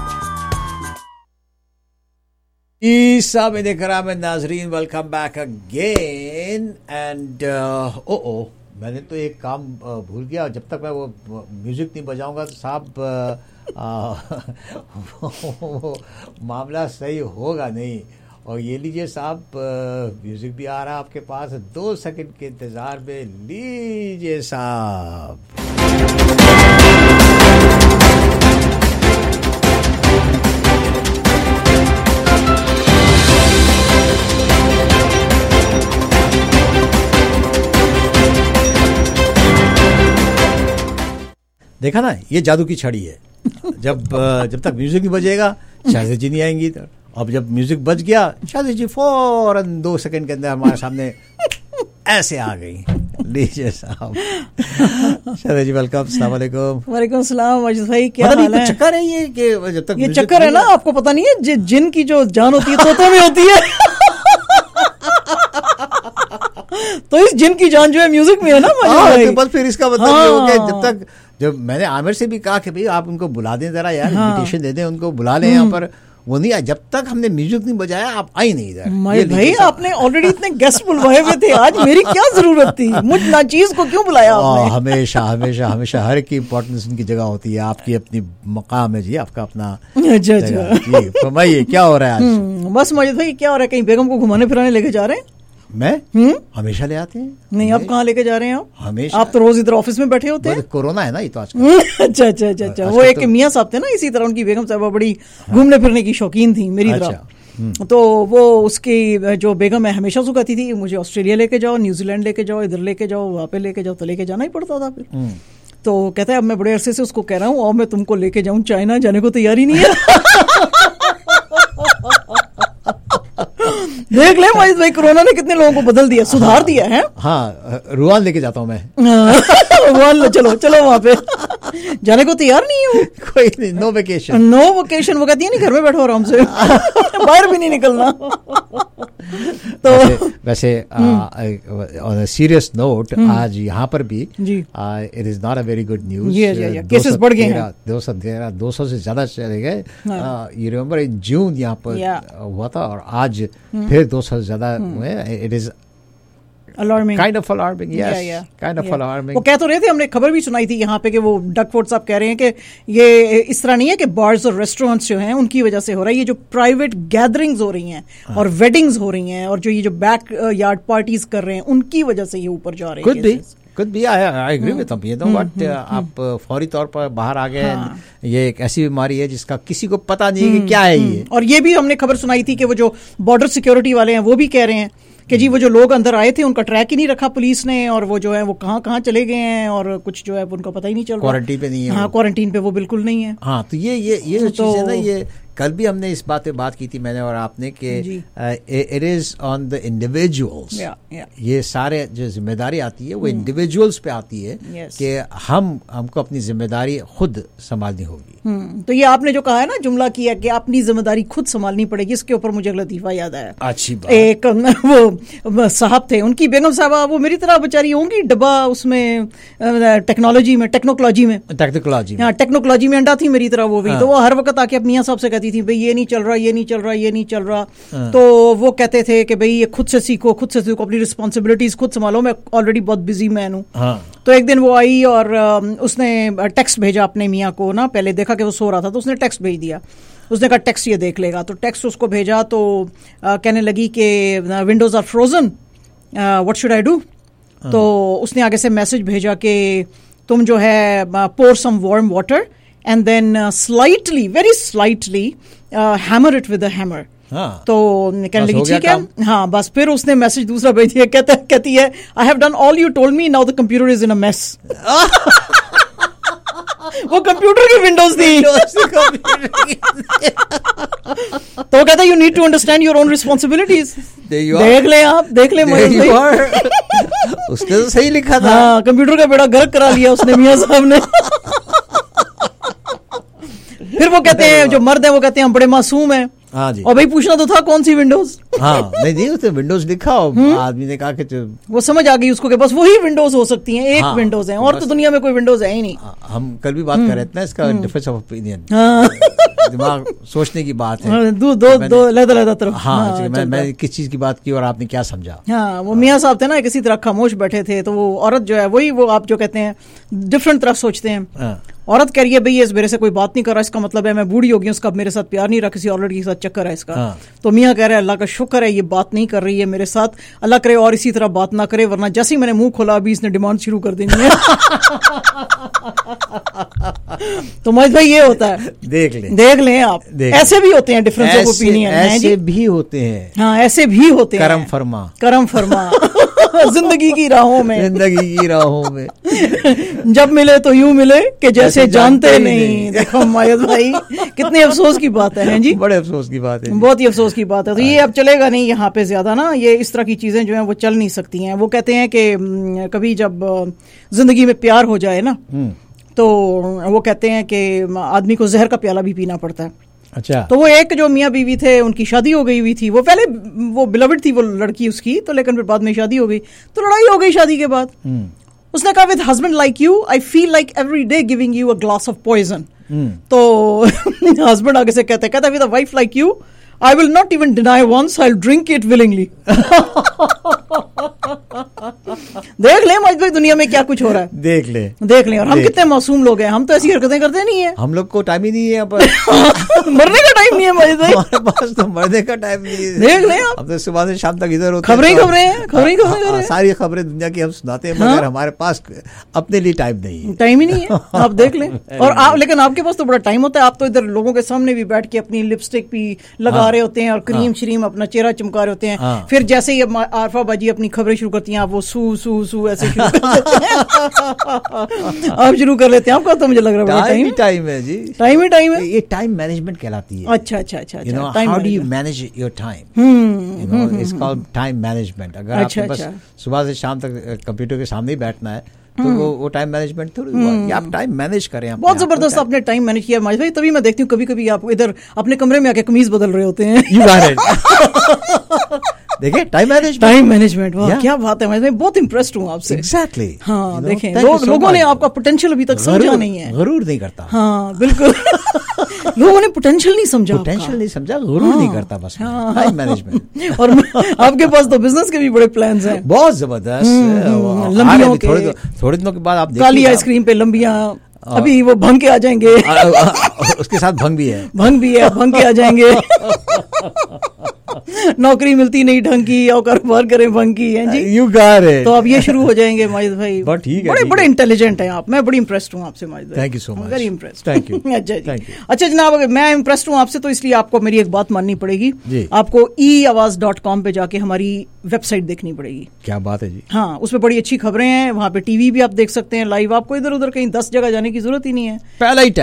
सामिन कराम नाजरीन, वेलकम बैक अगेन। एंड मैंने तो एक काम भूल गया। जब तक मैं वो म्यूजिक नहीं बजाऊंगा तो साहब मामला सही होगा नहीं। और ये लीजिए साहब, म्यूजिक भी आ रहा है आपके पास, 2 सेकंड के इंतजार में लीजिए साहब। देखा ना, ये जादू की छड़ी है। जब तक म्यूजिक नहीं बजेगा शादी जी नहीं आएंगी। अब जब म्यूजिक बज गया, शादी जी फौरन 2 सेकंड के अंदर हमारे सामने ऐसे आ गई। लीजिए साहब। शादी जी वेलकम, अस्सलाम वालेकुम। वालेकुम सलाम वाजिद भाई, क्या हाल है? चक्कर है ये कि जब तक ये चक्कर है ना, आपको पता नहीं है जिन की जो जान होती है तोते में होती है। तो इस जिन की जान जो है म्यूजिक में है ना। तो बस फिर इसका मतलब ये हो गया, जब मैंने आमिर से भी कहा कि भाई आप उनको बुला दें जरा यार, इन्विटेशन दे दें उनको, बुला लें यहाँ पर, वो नहीं आया। जब तक हमने म्यूजिक नहीं बजाया आप आई नहीं इधर। भाई आपने ऑलरेडी इतने गेस्ट बुलवाए हुए थे, आज मेरी क्या जरूरत थी? मुझ नाचीज को क्यों बुलाया आपने? हमेशा हमेशा हमेशा हर की इम्पोर्टेंस उनकी जगह होती है। आपकी अपनी मकाम है जी, आपका अपना। अच्छा जी फरमाइए, क्या हो रहा है आज? बस मजिद भाई क्या हो रहा है? कहीं बेगम को घुमाने फिराने लेके जा रहे हैं? मैं हमेशा ले आते हैं। नहीं, आप कहाँ लेके जा रहे हैं? आप हमेशा, आप तो रोज इधर ऑफिस में बैठे होते हैं। कोरोना है ना ये तो आज। अच्छा। वो एक मियाँ साहब थे ना, इसी तरह उनकी बेगम साहबा बड़ी घूमने फिरने की शौकीन थी मेरी तरह। तो वो उसकी जो बेगम है हमेशा से कहती थी मुझे ऑस्ट्रेलिया लेके जाओ, न्यूजीलैंड लेके जाओ, इधर लेके जाओ, वहाँ पे लेके जाओ। तो लेके जाना ही पड़ता था फिर। तो कहता है अब मैं बड़े अरसे से उसको कह रहा हूँ और मैं तुमको लेके जाऊँ चाइना, जाने को तैयारी नहीं है। देख ले माजिद भाई, कोरोना ने कितने लोगों को बदल दिया, सुधार दिया है। हाँ, रुआन लेके जाता हूँ मैं। रुआन चलो वहाँ पे। जाने को तैयार नहीं है कोई नहीं, नो वेकेशन। वो कहती है नहीं, घर में बैठो आराम से, बाहर भी नहीं निकलना। तो वैसे ऑन अ सीरियस नोट, आज यहाँ पर भी it is not a very good news. Cases बढ़ गए हैं, 200 से ज्यादा चले गए। यू रिमेम्बर इन जून यहाँ पर हुआ था और आज फिर 200 से ज्यादा हुए। It is alarming, kind of alarming, yes, kind of alarming। वो कह तो रहे थे, हमने खबर भी सुनाई थी यहाँ पे कि वो डकफोर्ड साहब कह रहे हैं कि ये इस तरह नहीं है कि बार्स और रेस्टोरेंट्स जो हैं उनकी वजह से हो रहा है, ये जो प्राइवेट गैदरिंग्स हो रही हैं और वेडिंग्स हो रही हैं और जो ये जो बैक यार्ड पार्टीज कर रहे हैं उनकी वजह से ये ऊपर जा रहे हैं। could be, I agree with him, you know what, آپ فوری طور پر باہر آ گئے. یہ ایک ایسی بیماری ہے جس کا کسی کو پتہ نہیں ہے کہ کیا ہے یہ. اور یہ بھی ہم نے خبر سنائی تھی کہ وہ جو بارڈر سیکورٹی والے ہیں وہ بھی کہہ رہے ہیں کہ جی وہ جو لوگ اندر آئے تھے ان کا ٹریک ہی نہیں رکھا پولیس نے, اور وہ جو ہے وہ کہاں کہاں چلے گئے ہیں, اور کچھ جو ہے ان کا پتہ ہی نہیں چل رہا. کوارنٹین پہ نہیں ہے. ہاں, کوارنٹین پہ وہ بالکل نہیں ہے. ہاں, تو یہ جو چیز ہے نا, یہ کل بھی ہم نے اس بات پہ بات کی تھی میں نے اور آپ نے کہ it is on the individuals. یہ سارے جو ذمہ داری آتی ہے وہ انڈیویجولس پہ آتی ہے کہ ہم کو اپنی ذمہ داری خود سنبھالنی ہوگی. تو یہ آپ نے جو کہا ہے نا جملہ کیا کہ اپنی ذمہ داری خود سنبھالنی پڑے گی, اس کے اوپر مجھے لطیفہ یاد آیا. اچھی بات. ایک وہ صاحب تھے, ان کی بیگم صاحبہ وہ میری طرح بیچاری ہوں گی, ڈبا اس میں ٹیکنالوجی میں انڈا تھی میری طرح وہ بھی. تو وہ ہر وقت آ کے میاں صاحب سے کہتی تھی بھئی یہ نہیں چل رہا, یہ نہیں چل رہا, یہ نہیں چل رہا. تو وہ کہتے تھے کہ بھئی یہ خود سے سیکھو, اپنی رسپانسبلٹیز خود سنبھالو, میں آلریڈی بہت بزی مین ہوں. تو ایک دن وہ آئی اور اس نے ٹیکسٹ بھیجا اپنے میاں کو نا, پہلے دیکھا کہ وہ سو رہا تھا تو اس نے ٹیکسٹ بھیج دیا. اس نے کہا ٹیکسٹ یہ دیکھ لے گا, تو ٹیکسٹ اس کو بھیجا تو کہنے لگی کہ windows are frozen, what should I do. تو اس نے آگے سے میسج بھیجا کہ تم جو ہے pour some warm water and then slightly, very slightly hammer it with a hammer. تو کہنے لگی ٹھیک ہے. ہاں بس پھر اس نے میسج دوسرا بھیج دیا, کہتی ہے I have done all you told me, now the computer is in a mess. وہ کمپیوٹر کی ونڈوز تھی. تو وہ کہتا ہے you need to understand your own responsibilities. دیکھ لیں آپ, دیکھ لیں اس نے تو صحیح لکھا تھا. ہاں, کمپیوٹر کا بیڑا غرق کرا لیا اس نے میاں صاحب نے. پھر وہ کہتے ہیں جو مرد ہیں وہ کہتے ہیں ہم بڑے معصوم ہیں. ہاں جی, اور بھائی پوچھنا تو تھا کون سی ونڈوز. ہاں نہیں اس نے ونڈوز لکھا, آدمی نے کہا کہ وہ سمجھ آ گئی اس کو کہ بس وہی ونڈوز ہو سکتی ہیں, ایک ونڈوز ہیں, اور تو دنیا میں کوئی ونڈوز ہے ہی نہیں. ہم کل بھی بات کر رہے تھے نا اس کا ڈفرینس آف اوپینین, دماغ سوچنے کی بات ہے, دو علیحدہ طرف. ہاں, میں کس چیز کی بات کی اور آپ نے کیا سمجھا. ہاں, وہ میاں صاحب تھے نا کسی طرح خاموش بیٹھے تھے, تو وہ عورت جو ہے وہی وہ آپ جو کہتے ہیں ڈفرینٹ طرف سوچتے ہیں. عورت کہہ رہی ہے بھئی یہ میرے سے کوئی بات نہیں کر رہا, اس کا مطلب ہے میں بوڑھی ہو گئی, اس کا میرے ساتھ پیار نہیں رہا, کسی اور لڑکی کے ساتھ چکر ہے اس کا. تو میاں کہہ رہے ہیں اللہ کا شکر ہے یہ بات نہیں کر رہی ہے میرے ساتھ, اللہ کرے اور اسی طرح بات نہ کرے, ورنہ جیسے ہی میں نے منہ کھولا ابھی اس نے ڈیمانڈ شروع کر دینی ہے. تو مجھ بھائی یہ ہوتا ہے, دیکھ لیں آپ, ایسے بھی ہوتے ہیں ڈفرینس آف اوپینین, ایسے بھی ہوتے ہیں. ہاں, ایسے بھی ہوتے ہیں. کرم فرما زندگی کی راہوں میں جب ملے تو یوں ملے کہ جیسے جانتے نہیں. دیکھو مایت بھائی کتنے افسوس کی بات ہے جی, بڑے افسوس کی بات ہے, بہت ہی افسوس کی بات ہے. تو یہ اب چلے گا نہیں یہاں پہ زیادہ نا, یہ اس طرح کی چیزیں جو ہیں وہ چل نہیں سکتی ہیں. وہ کہتے ہیں کہ کبھی جب زندگی میں پیار ہو جائے نا تو وہ کہتے ہیں کہ آدمی کو زہر کا پیالہ بھی پینا پڑتا ہے. اچھا, تو وہ ایک جو میاں بیوی تھے ان کی شادی ہو گئی ہوئی تھی, وہ پہلے وہ بلوڈ تھی وہ لڑکی اس کی, تو لیکن پھر بعد میں شادی ہو گئی, تو لڑائی ہو گئی شادی کے بعد. اس نے کہا with husband like you I feel like every day giving you a glass of poison. تو ہسبینڈ آگے سے کہتا ہے with a wife like you I will not even deny once, I'll drink it willingly. دیکھ لیں مجھ بھائی دنیا میں کیا کچھ ہو رہا ہے, دیکھ لیں. اور ہم کتنے معصوم لوگ ہیں, ہم تو ایسی حرکتیں کرتے نہیں ہیں. ہم لوگ کو ٹائم ہی نہیں ہے, مرنے کا ٹائم نہیں ہے مجھ بھائی, ہمارے پاس تو مرنے کا ٹائم نہیں ہے. دیکھ لیں آپ, ہم تو صبح سے شام تک ادھر ہوتے ہیں, خبریں ساری خبریں دنیا کی ہم سناتے ہیں, مگر ہمارے پاس اپنے لیے ٹائم ہی نہیں ہے. آپ دیکھ لیں. اور آپ, لیکن آپ کے پاس تو بڑا ٹائم ہوتا ہے, آپ تو ادھر لوگوں کے سامنے بھی بیٹھ کے اپنی لپسٹک بھی لگا رہے ہوتے ہیں اور کریم شریم اپنا چہرہ چمکا رہے ہوتے ہیں. پھر جیسے ہی عارفہ باجی اپنی خبریں شروع کرتی ہیں آپ وہ سو سو سو ایسے شروع کر دیتے ہیں, آپ شروع کر لیتے ہیں. آپ کا تو مجھے لگ رہا ہے ٹائم ہے جی, ٹائم ہے. یہ ٹائم مینجمنٹ کہلاتی ہے. اچھا, how do you manage your time, it's called time management. اگر آپ کو بس صبح سے شام تک کمپیوٹر کے سامنے ہی بیٹھنا ہے تو وہ ٹائم مینجمنٹ تھوڑی ہوا, آپ ٹائم مینج کریں. بہت زبردست آپ نے ٹائم مینج کیا ماجد بھائی, تبھی میں دیکھتی ہوں کبھی کبھی آپ ادھر اپنے کمرے میں آ کے قمیض بدل رہے ہوتے ہیں. دیکھیں ٹائم مینجمنٹ, کیا بات ہے ماجد بھائی, بہت امپریسڈ ہوں آپ سے. ایگزیکٹلی. ہاں دیکھیں لوگوں نے آپ کا پوٹینشیل ابھی تک سمجھا نہیں ہے, غرور نہیں کرتا. ہاں بالکل, لوگوں نے پوٹینشیل نہیں سمجھا, غرور نہیں کرتا, بس ٹائم مینجمنٹ. اور آپ کے پاس تو بزنس کے بھی بڑے پلانز ہیں, بہت زبردست. لمبیوں کے تھوڑے دنوں کے بعد آپ کالی آئس کریم پہ لمبیاں, ابھی وہ بھنگ کے آ جائیں گے, اس کے ساتھ بھنگ بھی ہے, بھنگ کے آ جائیں گے. नौकरी मिलती नहीं ढंग की और कारोबार करें भंग की है जी. You got it. तो अब ये शुरू हो जाएंगे माजिद भाई. बड़े इंटेलिजेंट हैं आप. मैं बड़ी इम्प्रेस्ड हूँ आपसे माजिद भाई. Thank you so much. Very impressed. Thank you. अच्छा जनाब, मैं इम्प्रेस्ड हूँ आपसे तो इसलिए आपको मेरी एक बात माननी पड़ेगी. आपको eawaz.com पे जाके हमारी वेबसाइट देखनी पड़ेगी. क्या बात है जी. हाँ, उसमें बड़ी अच्छी खबरें हैं. वहाँ पे टीवी भी आप देख सकते हैं लाइव. आपको इधर उधर कहीं 10 जगह जाने की जरूरत ही नहीं है. पहला ही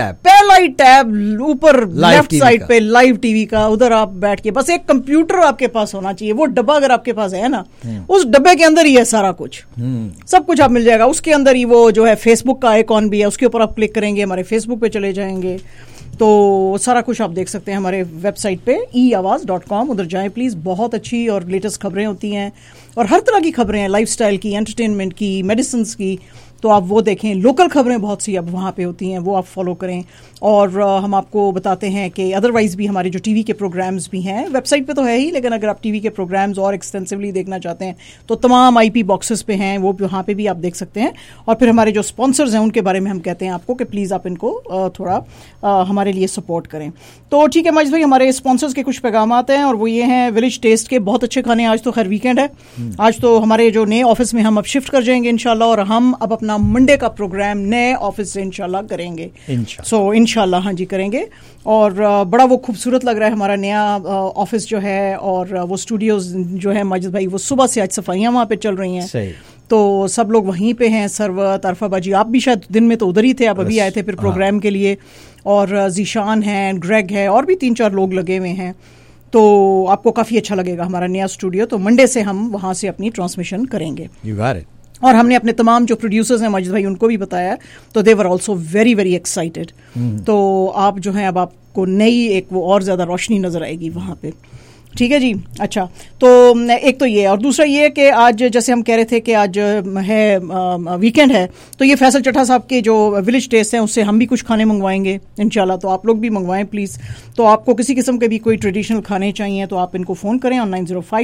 टैब ऊपर लेफ्ट साइड पे लाइव टीवी का. उधर आप बैठ के बस एक कंप्यूटर आपके पास होना चाहिए. वो डब्बा अगर आपके पास है ना, उस डब्बे के अंदर ही है सारा कुछ. सब कुछ आप मिल जाएगा. उसके अंदर ही वो जो है फेसबुक का आइकॉन भी है. उसके ऊपर आप क्लिक करेंगे, हमारे फेसबुक पे चले जाएंगे तो सारा कुछ आप देख सकते हैं हमारे वेबसाइट पे eawaz.com. उधर जाएं प्लीज. बहुत अच्छी और लेटेस्ट खबरें होती हैं और हर तरह की खबरें हैं. लाइफस्टाइल की, एंटरटेनमेंट की, मेडिसिन की. तो आप वो देखें. लोकल खबरें बहुत सी अब वहाँ पे होती हैं, वो आप फॉलो करें. और हम आपको बताते हैं कि अदरवाइज भी हमारे जो टीवी के प्रोग्राम्स भी हैं, वेबसाइट पे तो है ही, लेकिन अगर आप टीवी के प्रोग्राम्स और एक्सटेंसिवली देखना चाहते हैं तो तमाम IP बॉक्सेस पे हैं, वो वहाँ पे भी आप देख सकते हैं. और फिर हमारे जो स्पॉन्सर्स हैं उनके बारे में हम कहते हैं आपको कि प्लीज़ आप इनको थोड़ा हमारे लिए सपोर्ट करें. तो ठीक है माजिद भाई, हमारे स्पॉन्सर्स के कुछ पैगाम आते हैं और वो ये हैं विलेज टेस्ट के बहुत अच्छे खाने. आज तो खैर वीकेंड है. आज तो हमारे जो नए ऑफिस में हम अब शिफ्ट कर जाएंगे इंशाल्लाह, और हम अब अपना मंडे का प्रोग्राम नए ऑफिस से इंशाल्लाह करेंगे. सो इंशाल्लाह हाँ जी करेंगे. और बड़ा वो खूबसूरत लग रहा है हमारा नया ऑफिस जो है. और वो स्टूडियोज जो है माजिद भाई, वो सुबह से आज सफाइयाँ वहाँ पे चल रही हैं. सही. तो सब लोग वहीं पे हैं. सरवत, अरफा बाजी, आप भी शायद दिन में तो उधर ही थे, आप अभी आए थे फिर प्रोग्राम के लिए. और जीशान है, ग्रेग है, और भी 3-4 लोग लगे हुए हैं. तो आपको काफ़ी अच्छा लगेगा हमारा नया स्टूडियो. तो मंडे से हम वहाँ से अपनी ट्रांसमिशन करेंगे. You got it. और हमने अपने तमाम जो प्रोड्यूसर्स हैं माजिद भाई उनको भी बताया, तो they were also very very excited. तो आप जो हैं अब आपको नई एक वो और ज़्यादा रोशनी नज़र आएगी वहाँ पे. ठीक है जी. अच्छा, तो एक तो ये, और दूसरा ये कि आज जैसे हम कह रहे थे कि आज है वीकेंड है, तो ये फैसल चट्टा साहब के जो विलेज टेस्ट हैं उससे हम भी कुछ खाने मंगवाएंगे इंशाल्लाह. तो आप लोग भी मंगवाएं प्लीज़. तो आपको किसी किस्म के भी कोई ट्रेडिशनल खाने चाहिए तो आप इनको फ़ोन करें ऑन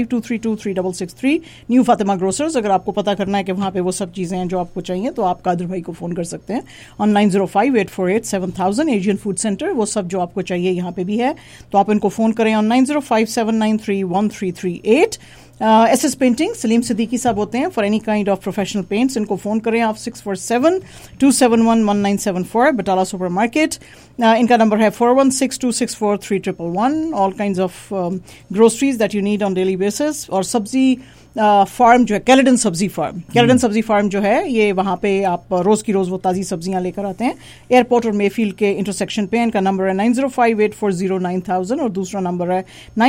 9052323663 न्यू फातिमा ग्रोसर्स. अगर आपको पता करना है कि वहाँ पे वो सब चीज़ें हैं जो आपको चाहिए तो आप कादर भाई को फ़ोन कर सकते हैं ऑन 9058487000. एशियन फूड सेंटर, वो सब जो आपको चाहिए यहाँ पे भी है. तो आप इनको फ़ोन करें on 9057931338. SS painting, Salim Siddiqui साहब होते हैं for any kind of professional paints. इनको फ़ोन करें आप 647-271-1974. Batala super market. इनका नंबर है 4162643111. All kinds of groceries that you need on daily basis. और सब्जी फार्म जो है, कैलेडन सब्जी फार्म, कैलेडन सब्जी फार्म जो है ये वहाँ पे आप रोज़ की रोज़ वो ताज़ी सब्जियाँ लेकर आते हैं. एयरपोर्ट और मेफील्ड के इंटरसेक्शन पे. इनका नंबर है 9058409000 और दूसरा नंबर है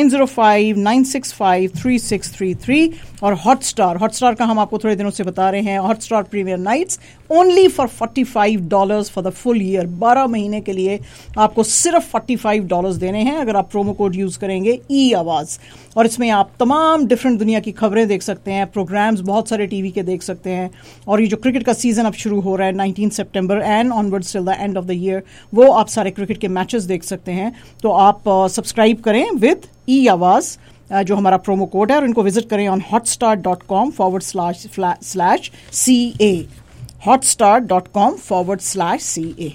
9059653633. और हॉटस्टार का हम आपको थोड़े दिनों से बता रहे हैं. Hotstar premier nights only for $45 for the full year. 12 महीने के लिए आपको सिर्फ $45 देने हैं अगर आप प्रोमो कोड यूज़ करेंगे eAwaz. और इसमें आप तमाम डिफरेंट दुनिया की खबरें देख सकते हैं, प्रोग्राम्स बहुत सारे टीवी के देख सकते हैं. और ये जो क्रिकेट का सीज़न अब शुरू हो रहा है 19 सितंबर and onwards till the end of the year, वो आप सारे क्रिकेट के मैचेस देख सकते हैं. तो आप सब्सक्राइब करें विद eAwaz जो हमारा प्रोमो कोड है, और इनको विजिट करें ऑन hotstar.com//CA. hotstar.com//CA.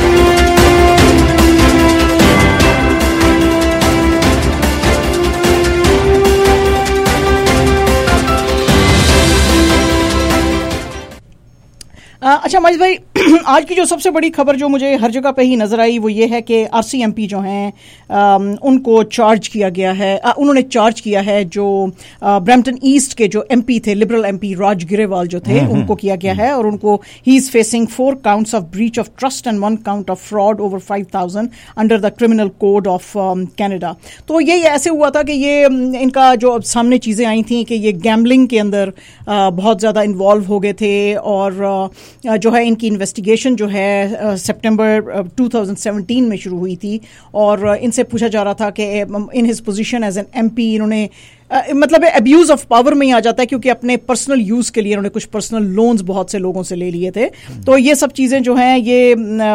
अच्छा माजिद भाई, आज की जो सबसे बड़ी खबर जो मुझे हर जगह पे ही नज़र आई वो ये है कि RCMP जो हैं उनको चार्ज किया गया है. उन्होंने चार्ज किया है जो ब्रैम्पटन ईस्ट के जो MP थे, लिबरल MP राज गिरेवाल जो थे, उनको किया गया है. और उनको he is facing 4 counts of breach of trust and 1 count of fraud over 5,000 under the criminal code of Canada. तो ये ऐसे हुआ था कि ये इनका जो सामने चीज़ें आई थी कि ये गैम्बलिंग के अंदर बहुत ज़्यादा इन्वॉल्व हो गए थे. और जो है इनकी इन्वेस्टिगेशन जो है सितंबर 2017 में शुरू हुई थी. और इनसे पूछा जा रहा था कि in his position as an MP इन्होंने मतलब ابیوز ऑफ पावर में ही आ जाता है, क्योंकि अपने पर्सनल यूज के लिए उन्होंने कुछ पर्सनल लोन्स बहुत से लोगों से ले लिए थे. तो ये सब चीजें जो हैं ये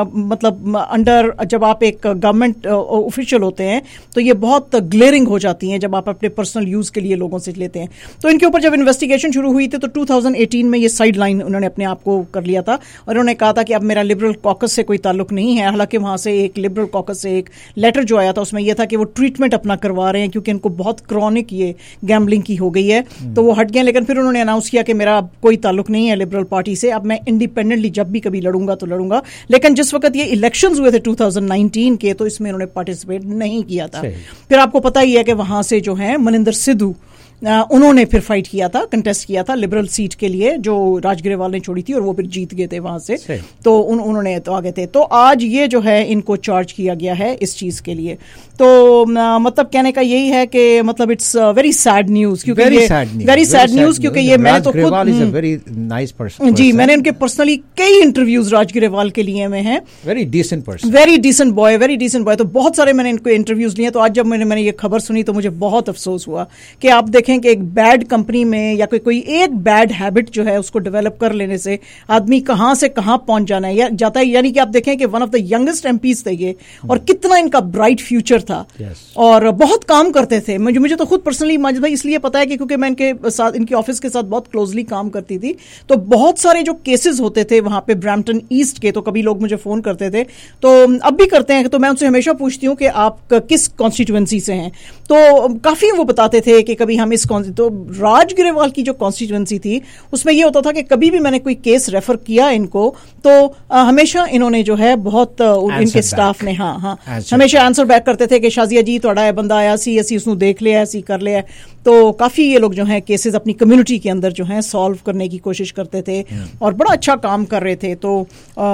मतलब अंडर, जब आप एक गवर्नमेंट ऑफिशियल होते हैं तो ये बहुत ग्लेयरिंग हो जाती हैं जब आप अपने पर्सनल यूज के लिए लोगों से लेते हैं. तो इनके ऊपर जब इन्वेस्टिगेशन शुरू हुई थी तो 2018 में ये साइड लाइन उन्होंने अपने आप को कर लिया था और उन्होंने कहा था कि अब मेरा लिबरल कॉकस से कोई ताल्लुक नहीं है. हालांकि वहां से एक लिबरल कॉकस से एक लेटर जो आया था उसमें यह था कि वो ट्रीटमेंट अपना करवा रहे हैं क्योंकि इनको बहुत क्रॉनिक ये गैम्बलिंग की हो गई है. तो वो हट गए, लेकिन फिर उन्होंने अनाउंस किया कि मेरा कोई ताल्लुक नहीं है लिबरल पार्टी से, अब मैं इंडिपेंडेंटली जब भी कभी लड़ूंगा तो लड़ूंगा. लेकिन जिस वक्त ये इलेक्शंस हुए थे 2019 के तो इसमें उन्होंने पार्टिसिपेट नहीं किया था. फिर आपको पता ही है कि वहां से जो है मनिंदर सिद्धू उन्होंने फिर फाइट किया था, कंटेस्ट किया था लिबरल सीट के लिए जो राजग्रेवाल ने छोड़ी थी और वो फिर जीत गए थे वहां से. तो उन्होंने तो आगे थे. तो आज ये जो है इनको चार्ज किया गया है इस चीज के लिए. तो मतलब कहने का यही है कि मतलब इट्स वेरी सैड न्यूज, क्योंकि वेरी सैड न्यूज क्योंकि ये मैं तो खुद वेरी नाइस पर्सन जी, मैंने उनके पर्सनली कई इंटरव्यूज राजग्रेवाल के लिए में हैं. Very decent person, very decent boy. तो बहुत सारे मैंने इनको इंटरव्यूज लिए. तो आज जब मैंने ये खबर सुनी तो मुझे बहुत अफसोस हुआ कि आप देखें कि एक बैड कंपनी में या कोई एक बैड हैबिट जो है उसको डेवलप कर लेने से आदमी कहां से कहां पहुंच जाना है जाता है. यानी कि आप देखें कि one of the youngest MPs थे ये और कितना इनका ब्राइट फ्यूचर था और बहुत काम करते थे. मुझे तो खुद पर्सनली माजिद भाई इसलिए पता है कि क्योंकि मैं इनके साथ, इनके ऑफिस के साथ बहुत क्लोजली काम करती थी. तो बहुत सारे जो केसेस होते थे वहां पे ब्रैम्पटन ईस्ट के, तो कभी लोग मुझे फोन करते थे, तो अब भी करते हैं, तो मैं उनसे हमेशा पूछती हूँ कि आप किस कॉन्स्टिट्यूएंसी से हैं. तो काफी वो बताते थे कि कभी हम इस तो राजग्रेवाल की जो कॉन्स्टिट्यूएंसी थी उसमें ये होता था कि कभी भी मैंने कोई केस रेफर किया इनको तो हमेशा इन्होंने जो है बहुत इनके स्टाफ ने हमेशा आंसर बैक करते थे कि शाजिया जी थोड़ा बंदा आया सी असी उसनु देख लिया सी कर लिया. तो काफी ये लोग जो हैं केसेस अपनी कम्युनिटी के अंदर जो हैं सॉल्व करने की कोशिश करते थे और बड़ा अच्छा काम कर रहे थे. तो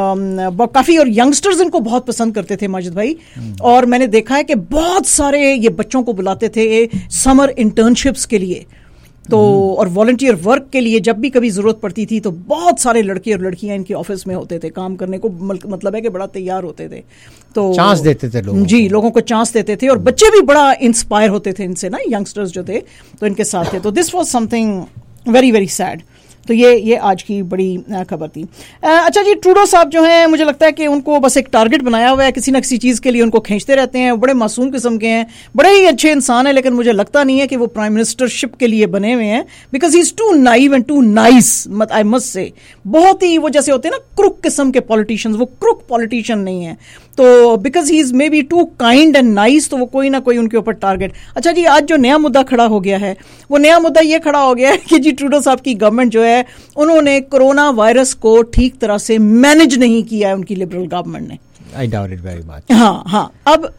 काफी और यंगस्टर्स इनको बहुत पसंद करते थे माजिद भाई. और मैंने देखा है कि बहुत सारे ये बच्चों को बुलाते थे समर इंटर्नशिप्स के लिए तो और वॉलंटियर वर्क के लिए. जब भी कभी जरूरत पड़ती थी तो बहुत सारे लड़के और लड़कियां इनके ऑफिस में होते थे काम करने को. मतलब है कि बड़ा तैयार होते थे, तो चांस देते थे लोगों को चांस देते थे और बच्चे भी बड़ा इंस्पायर होते थे इनसे ना, यंगस्टर्स जो थे तो इनके साथ थे. तो this was something very very sad. तो ये आज की बड़ी खबर थी. अच्छा जी, ट्रूडो साहब जो हैं मुझे लगता है कि उनको बस एक टारगेट बनाया हुआ है, किसी न किसी चीज़ के लिए उनको खींचते रहते हैं. बड़े मासूम किस्म के हैं, बड़े ही अच्छे इंसान हैं, लेकिन मुझे लगता नहीं है कि वो प्राइम मिनिस्टरशिप के लिए बने हुए हैं. Because he is too naive and too nice, I must say. बहुत ही वो जैसे होते हैं ना क्रुक किस्म के पॉलिटिशियंस, वो क्रुक पॉलिटिशियन नहीं है. तो because he is maybe too kind and nice, तो वो कोई ना कोई उनके ऊपर टारगेट. अच्छा जी, आज जो नया मुद्दा खड़ा हो गया है वो नया मुद्दा ये खड़ा हो गया है कि जी ट्रूडो साहब की गवर्नमेंट जो है उन्होंने कोरोना वायरस को ठीक तरह से मैनेज नहीं किया है उनकी लिबरल गवर्नमेंट ने. I doubt it very much. हाँ.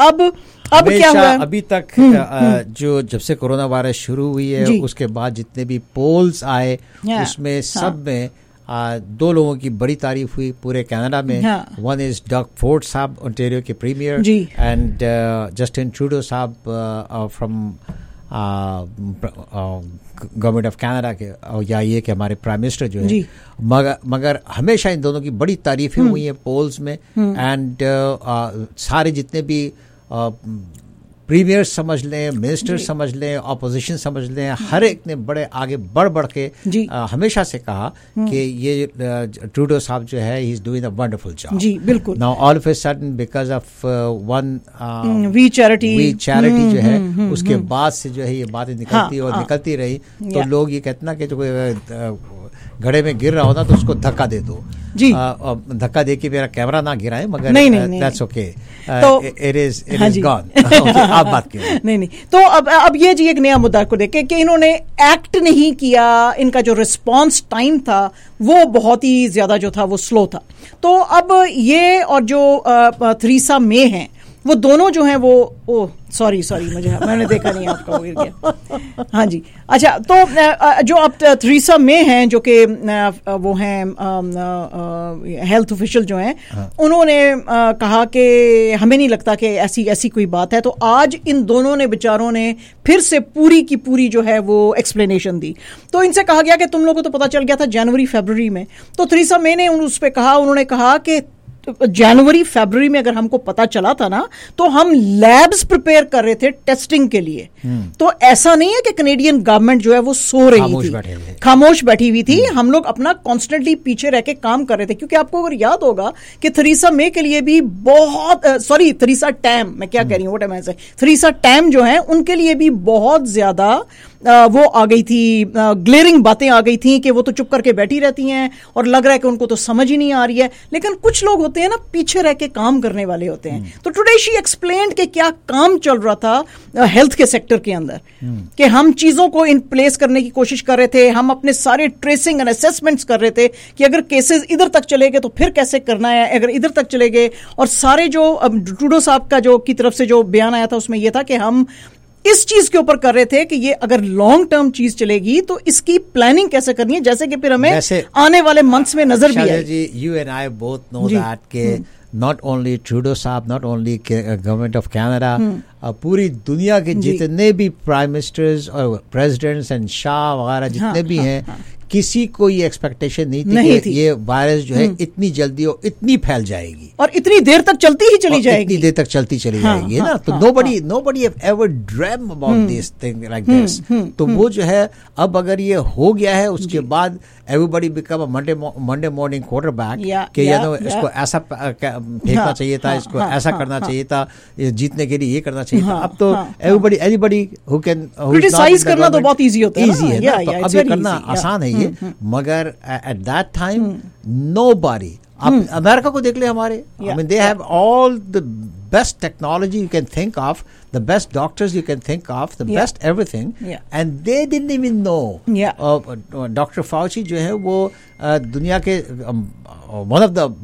अब क्या हुआ है? अभी तक जो जब से कोरोना वायरस शुरू हुई है उसके बाद जितने भी पोल्स आए उसमें सब में दो लोगों की बड़ी तारीफ हुई पूरे कनाडा में. वन इज डग फोर्ड साहब ओंटारियो के प्रीमियर एंड जस्टिन ट्रूडो साहब फ्रॉम गवर्नमेंट ऑफ कनाडा के, या ये कि हमारे प्राइम मिनिस्टर जो है. मगर हमेशा इन दोनों की बड़ी तारीफें हुई हैं पोल्स में. एंड सारे जितने भी प्रीमियर समझ लें, मिनिस्टर समझ लें, ऑपोजिशन समझ लें, हर एक ने बड़े आगे बढ़ के हमेशा से कहा कि ये ट्रूडो साहब जो है he is doing a wonderful job. जी बिल्कुल. Now all of a sudden because of one वी चैरिटी जो है उसके बाद से जो है ये बातें निकलती और निकलती रही. तो लोग ये कहते ना कि जो कोई घड़े में गिर रहा हो ना तो उसको धक्का दे दो. जी धक्का दे के मेरा कैमरा ना गिराए, मगर दैट्स ओके. तो इट इज गॉन. आप बात कीजिए. नहीं. तो अब ये जी एक नया मुद्दा को देखे कि इन्होंने एक्ट नहीं किया, इनका जो रिस्पांस टाइम था वो बहुत ही ज्यादा जो था वो स्लो था. तो अब ये और जो थेरेसा मे हैं वो दोनों जो हैं वो सॉरी मुझे मैंने देखा नहीं आपका वो गिर गया. हाँ जी. अच्छा, तो जो अब थेरेसा मे हैं जो कि वो हैं हेल्थ ऑफिशियल जो हैं, उन्होंने कहा कि हमें नहीं लगता कि ऐसी कोई बात है. तो आज इन दोनों ने बेचारों ने फिर से पूरी की पूरी जो है वो एक्सप्लेनेशन दी. तो इनसे कहा गया कि तुम लोगों को तो पता चल गया था जनवरी फरवरी में. तो थेरेसा मे ने उस पर कहा, उन्होंने कहा कि जनवरी फरवरी में अगर हमको पता चला था ना, तो हम लैब्स प्रिपेयर कर रहे थे टेस्टिंग के लिए। तो ऐसा नहीं है कि कनेडियन गवर्नमेंट जो है वो सो रही थी, खामोश बैठी हुई थी। हम लोग अपना कॉन्स्टेंटली पीछे रह के काम कर रहे थे, क्योंकि आपको अगर याद होगा कि थेरेसा मे के लिए भी बहुत थेरेसा टैम, मैं क्या कह रही हूँ, what am I saying, Theresa Tam जो है उनके लिए भी बहुत ज्यादा वो आ गई थी, ग्लेरिंग बातें आ गई थी कि वो तो चुप करके बैठी रहती हैं और लग रहा है कि उनको तो समझ ही नहीं आ रही है। लेकिन कुछ लोग होते हैं ना, पीछे रह के काम करने वाले होते हैं। तो टुडे शी एक्सप्लेन्ड कि क्या काम चल रहा था हेल्थ के सेक्टर के अंदर, कि हम चीजों को इन प्लेस करने की कोशिश कर रहे थे, हम अपने सारे ट्रेसिंग एंड असेसमेंट्स कर रहे थे कि अगर केसेस इधर तक चले गए तो फिर कैसे करना है, अगर इधर तक चले गए। और सारे जो ट्रूडो साहब का जो की तरफ से जो बयान आया था उसमें यह था कि हम इस चीज के ऊपर कर रहे थे कि ये अगर लॉन्ग टर्म चीज चलेगी तो इसकी प्लानिंग कैसे करनी है, जैसे कि फिर हमें आने वाले मंथ्स में नजर भी आएगी। You and I both know that के not only Trudeau साहब, not only government of Canada, पूरी दुनिया के जितने भी प्राइम मिनिस्टर्स और प्रेसिडेंट्स एंड शाह वगैरह जितने भी हैं, किसी को ये एक्सपेक्टेशन नहीं थी कि ये वायरस जो है इतनी जल्दी और इतनी फैल जाएगी और इतनी देर तक चलती ही चली जाएगी, इतनी देर तक चलती चली जाएगी ना। तो nobody have ever dreamt about this thing like this। तो वो जो है अब अगर ये हो गया है, उसके बाद everybody become a Monday morning quarterback कि इसको ऐसा फेंकना चाहिए था, इसको ऐसा करना चाहिए था, जीतने के लिए ये करना चाहिए था। अब तो anybody who can क्रिटिसाइज करना तो बहुत इजी होता है, इजी है ना, तो अब ये करना आसान है ये। मगर एट दैट टाइम nobody, आप अमेरिका को देख ले हमारे, I mean they have all the best technology you can think of, the best doctors you can think of, the best everything, and they didn't even know। Doctor Fauci जो है वो दुनिया के one of the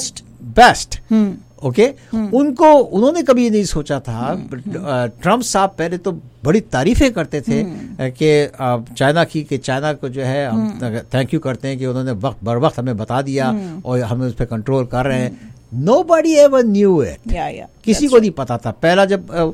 best okay, उन्होंने कभी ये नहीं सोचा था। ट्रम्प साहब पहले तो बड़ी तारीफें करते थे कि चाइना की, कि चाइना को जो है हम थैंक यू करते हैं कि उन्होंने बर वक्त हमें बता दिया और हम उस पर कंट्रोल कर रहे हैं। Nobody ever knew it। किसी को नहीं पता था। पहला जब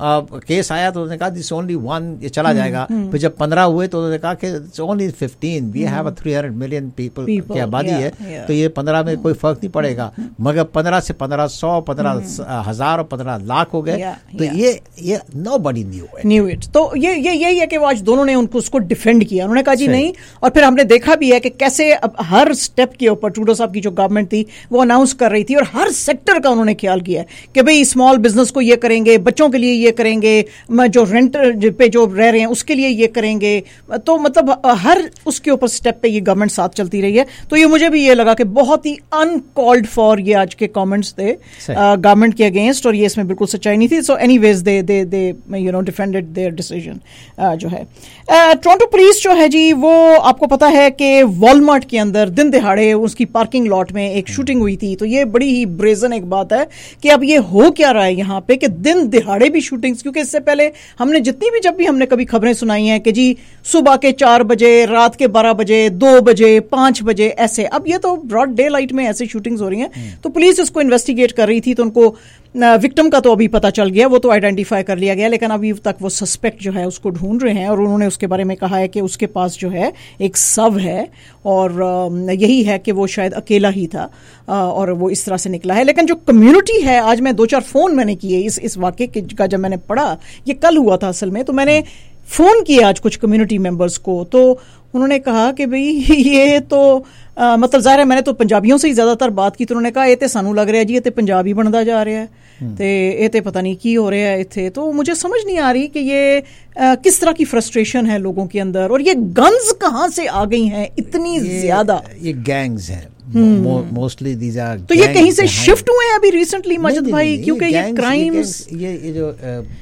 केस आया तो उन्होंने कहा दिस ओनली वन, ये चला जाएगा। फिर जब 15 हुए तो उन्होंने कहा कि it's only 15, we have 300 million people की आबादी है, तो ये 15 में कोई फर्क नहीं पड़ेगा। मगर 15 से 1500, 15,000 और 15 लाख हो गए। तो ये nobody knew it। तो यही है कि वो आज दोनों ने उसको डिफेंड किया, उन्होंने कहा जी नहीं। और फिर हमने देखा भी है कि कैसे अब हर स्टेप के ऊपर ट्रूडो साहब की जो गवर्नमेंट थी वो अनाउंस कर रही थी, और हर सेक्टर का उन्होंने ख्याल किया कि भाई स्मॉल बिजनेस को ये करेंगे, बच्चों के लिए ये करेंगे, जो रेंट पे जो रह रहे हैं उसके लिए ये करेंगे। तो मतलब हर उसके ऊपर स्टेप पे ये गवर्नमेंट साथ चलती रही है। तो ये मुझे भी ये लगा कि बहुत ही अनकॉल्ड फॉर ये आज के कमेंट्स थे गवर्नमेंट के अगेंस्ट, और ये इसमें बिल्कुल सच्चाई नहीं थी। So anyways they you know defended their decision जो है। टोरंटो पुलिस जो है जी, वो आपको पता है कि वॉलमार्ट के अंदर दिन दिहाड़े उसकी पार्किंग लॉट में एक शूटिंग हुई थी। तो ये बड़ी ही ब्रेजन एक बात है कि अब ये हो क्या रहा है यहाँ पे कि दिन दिहाड़े भी शूटिंग्स, क्योंकि इससे पहले हमने जब भी हमने कभी खबरें सुनाई हैं कि जी सुबह के 4 बजे, रात के 12 बजे, 2 बजे, 5 बजे ऐसे। अब ये तो ब्रॉड डे लाइट में ऐसी शूटिंग्स हो रही हैं। तो पुलिस इसको इन्वेस्टिगेट कर रही थी, तो उनको विक्टिम का तो अभी पता चल गया, वो तो आइडेंटिफाई कर लिया गया, लेकिन अभी तक वो सस्पेक्ट जो है उसको ढूंढ रहे हैं। और उन्होंने उसके बारे में कहा है कि उसके पास जो है एक शव है, और यही है कि वो शायद अकेला ही था और वो इस तरह से निकला है। लेकिन जो कम्युनिटी है, आज मैं 2-4 फोन मैंने किए इस वाक़े का, जब मैंने पढ़ा, ये कल हुआ था असल में, तो मैंने फोन किए आज कुछ कम्युनिटी मेंबर्स को। तो उन्होंने कहा कि भाई ये तो मतलब ज़ाहिर है, मैंने तो पंजाबियों से ही ज़्यादातर बात की, तो उन्होंने कहा ये तो सानू लग रहा है जी, ये तो पंजाबी बनता जा रहा है, तो ये तो पता नहीं की हो रहा है इत्थे। तो मुझे समझ नहीं आ रही कि ये किस तरह की फ्रस्ट्रेशन है लोगों के अंदर, और ये गन्स कहाँ से आ गई हैं इतनी ज्यादा। ये गैंग्स हैं मोस्टली, दीज आर। तो ये कहीं से शिफ्ट हुए हैं अभी रिसेंटली मजिद भाई, क्योंकि ये क्राइम्स, ये जो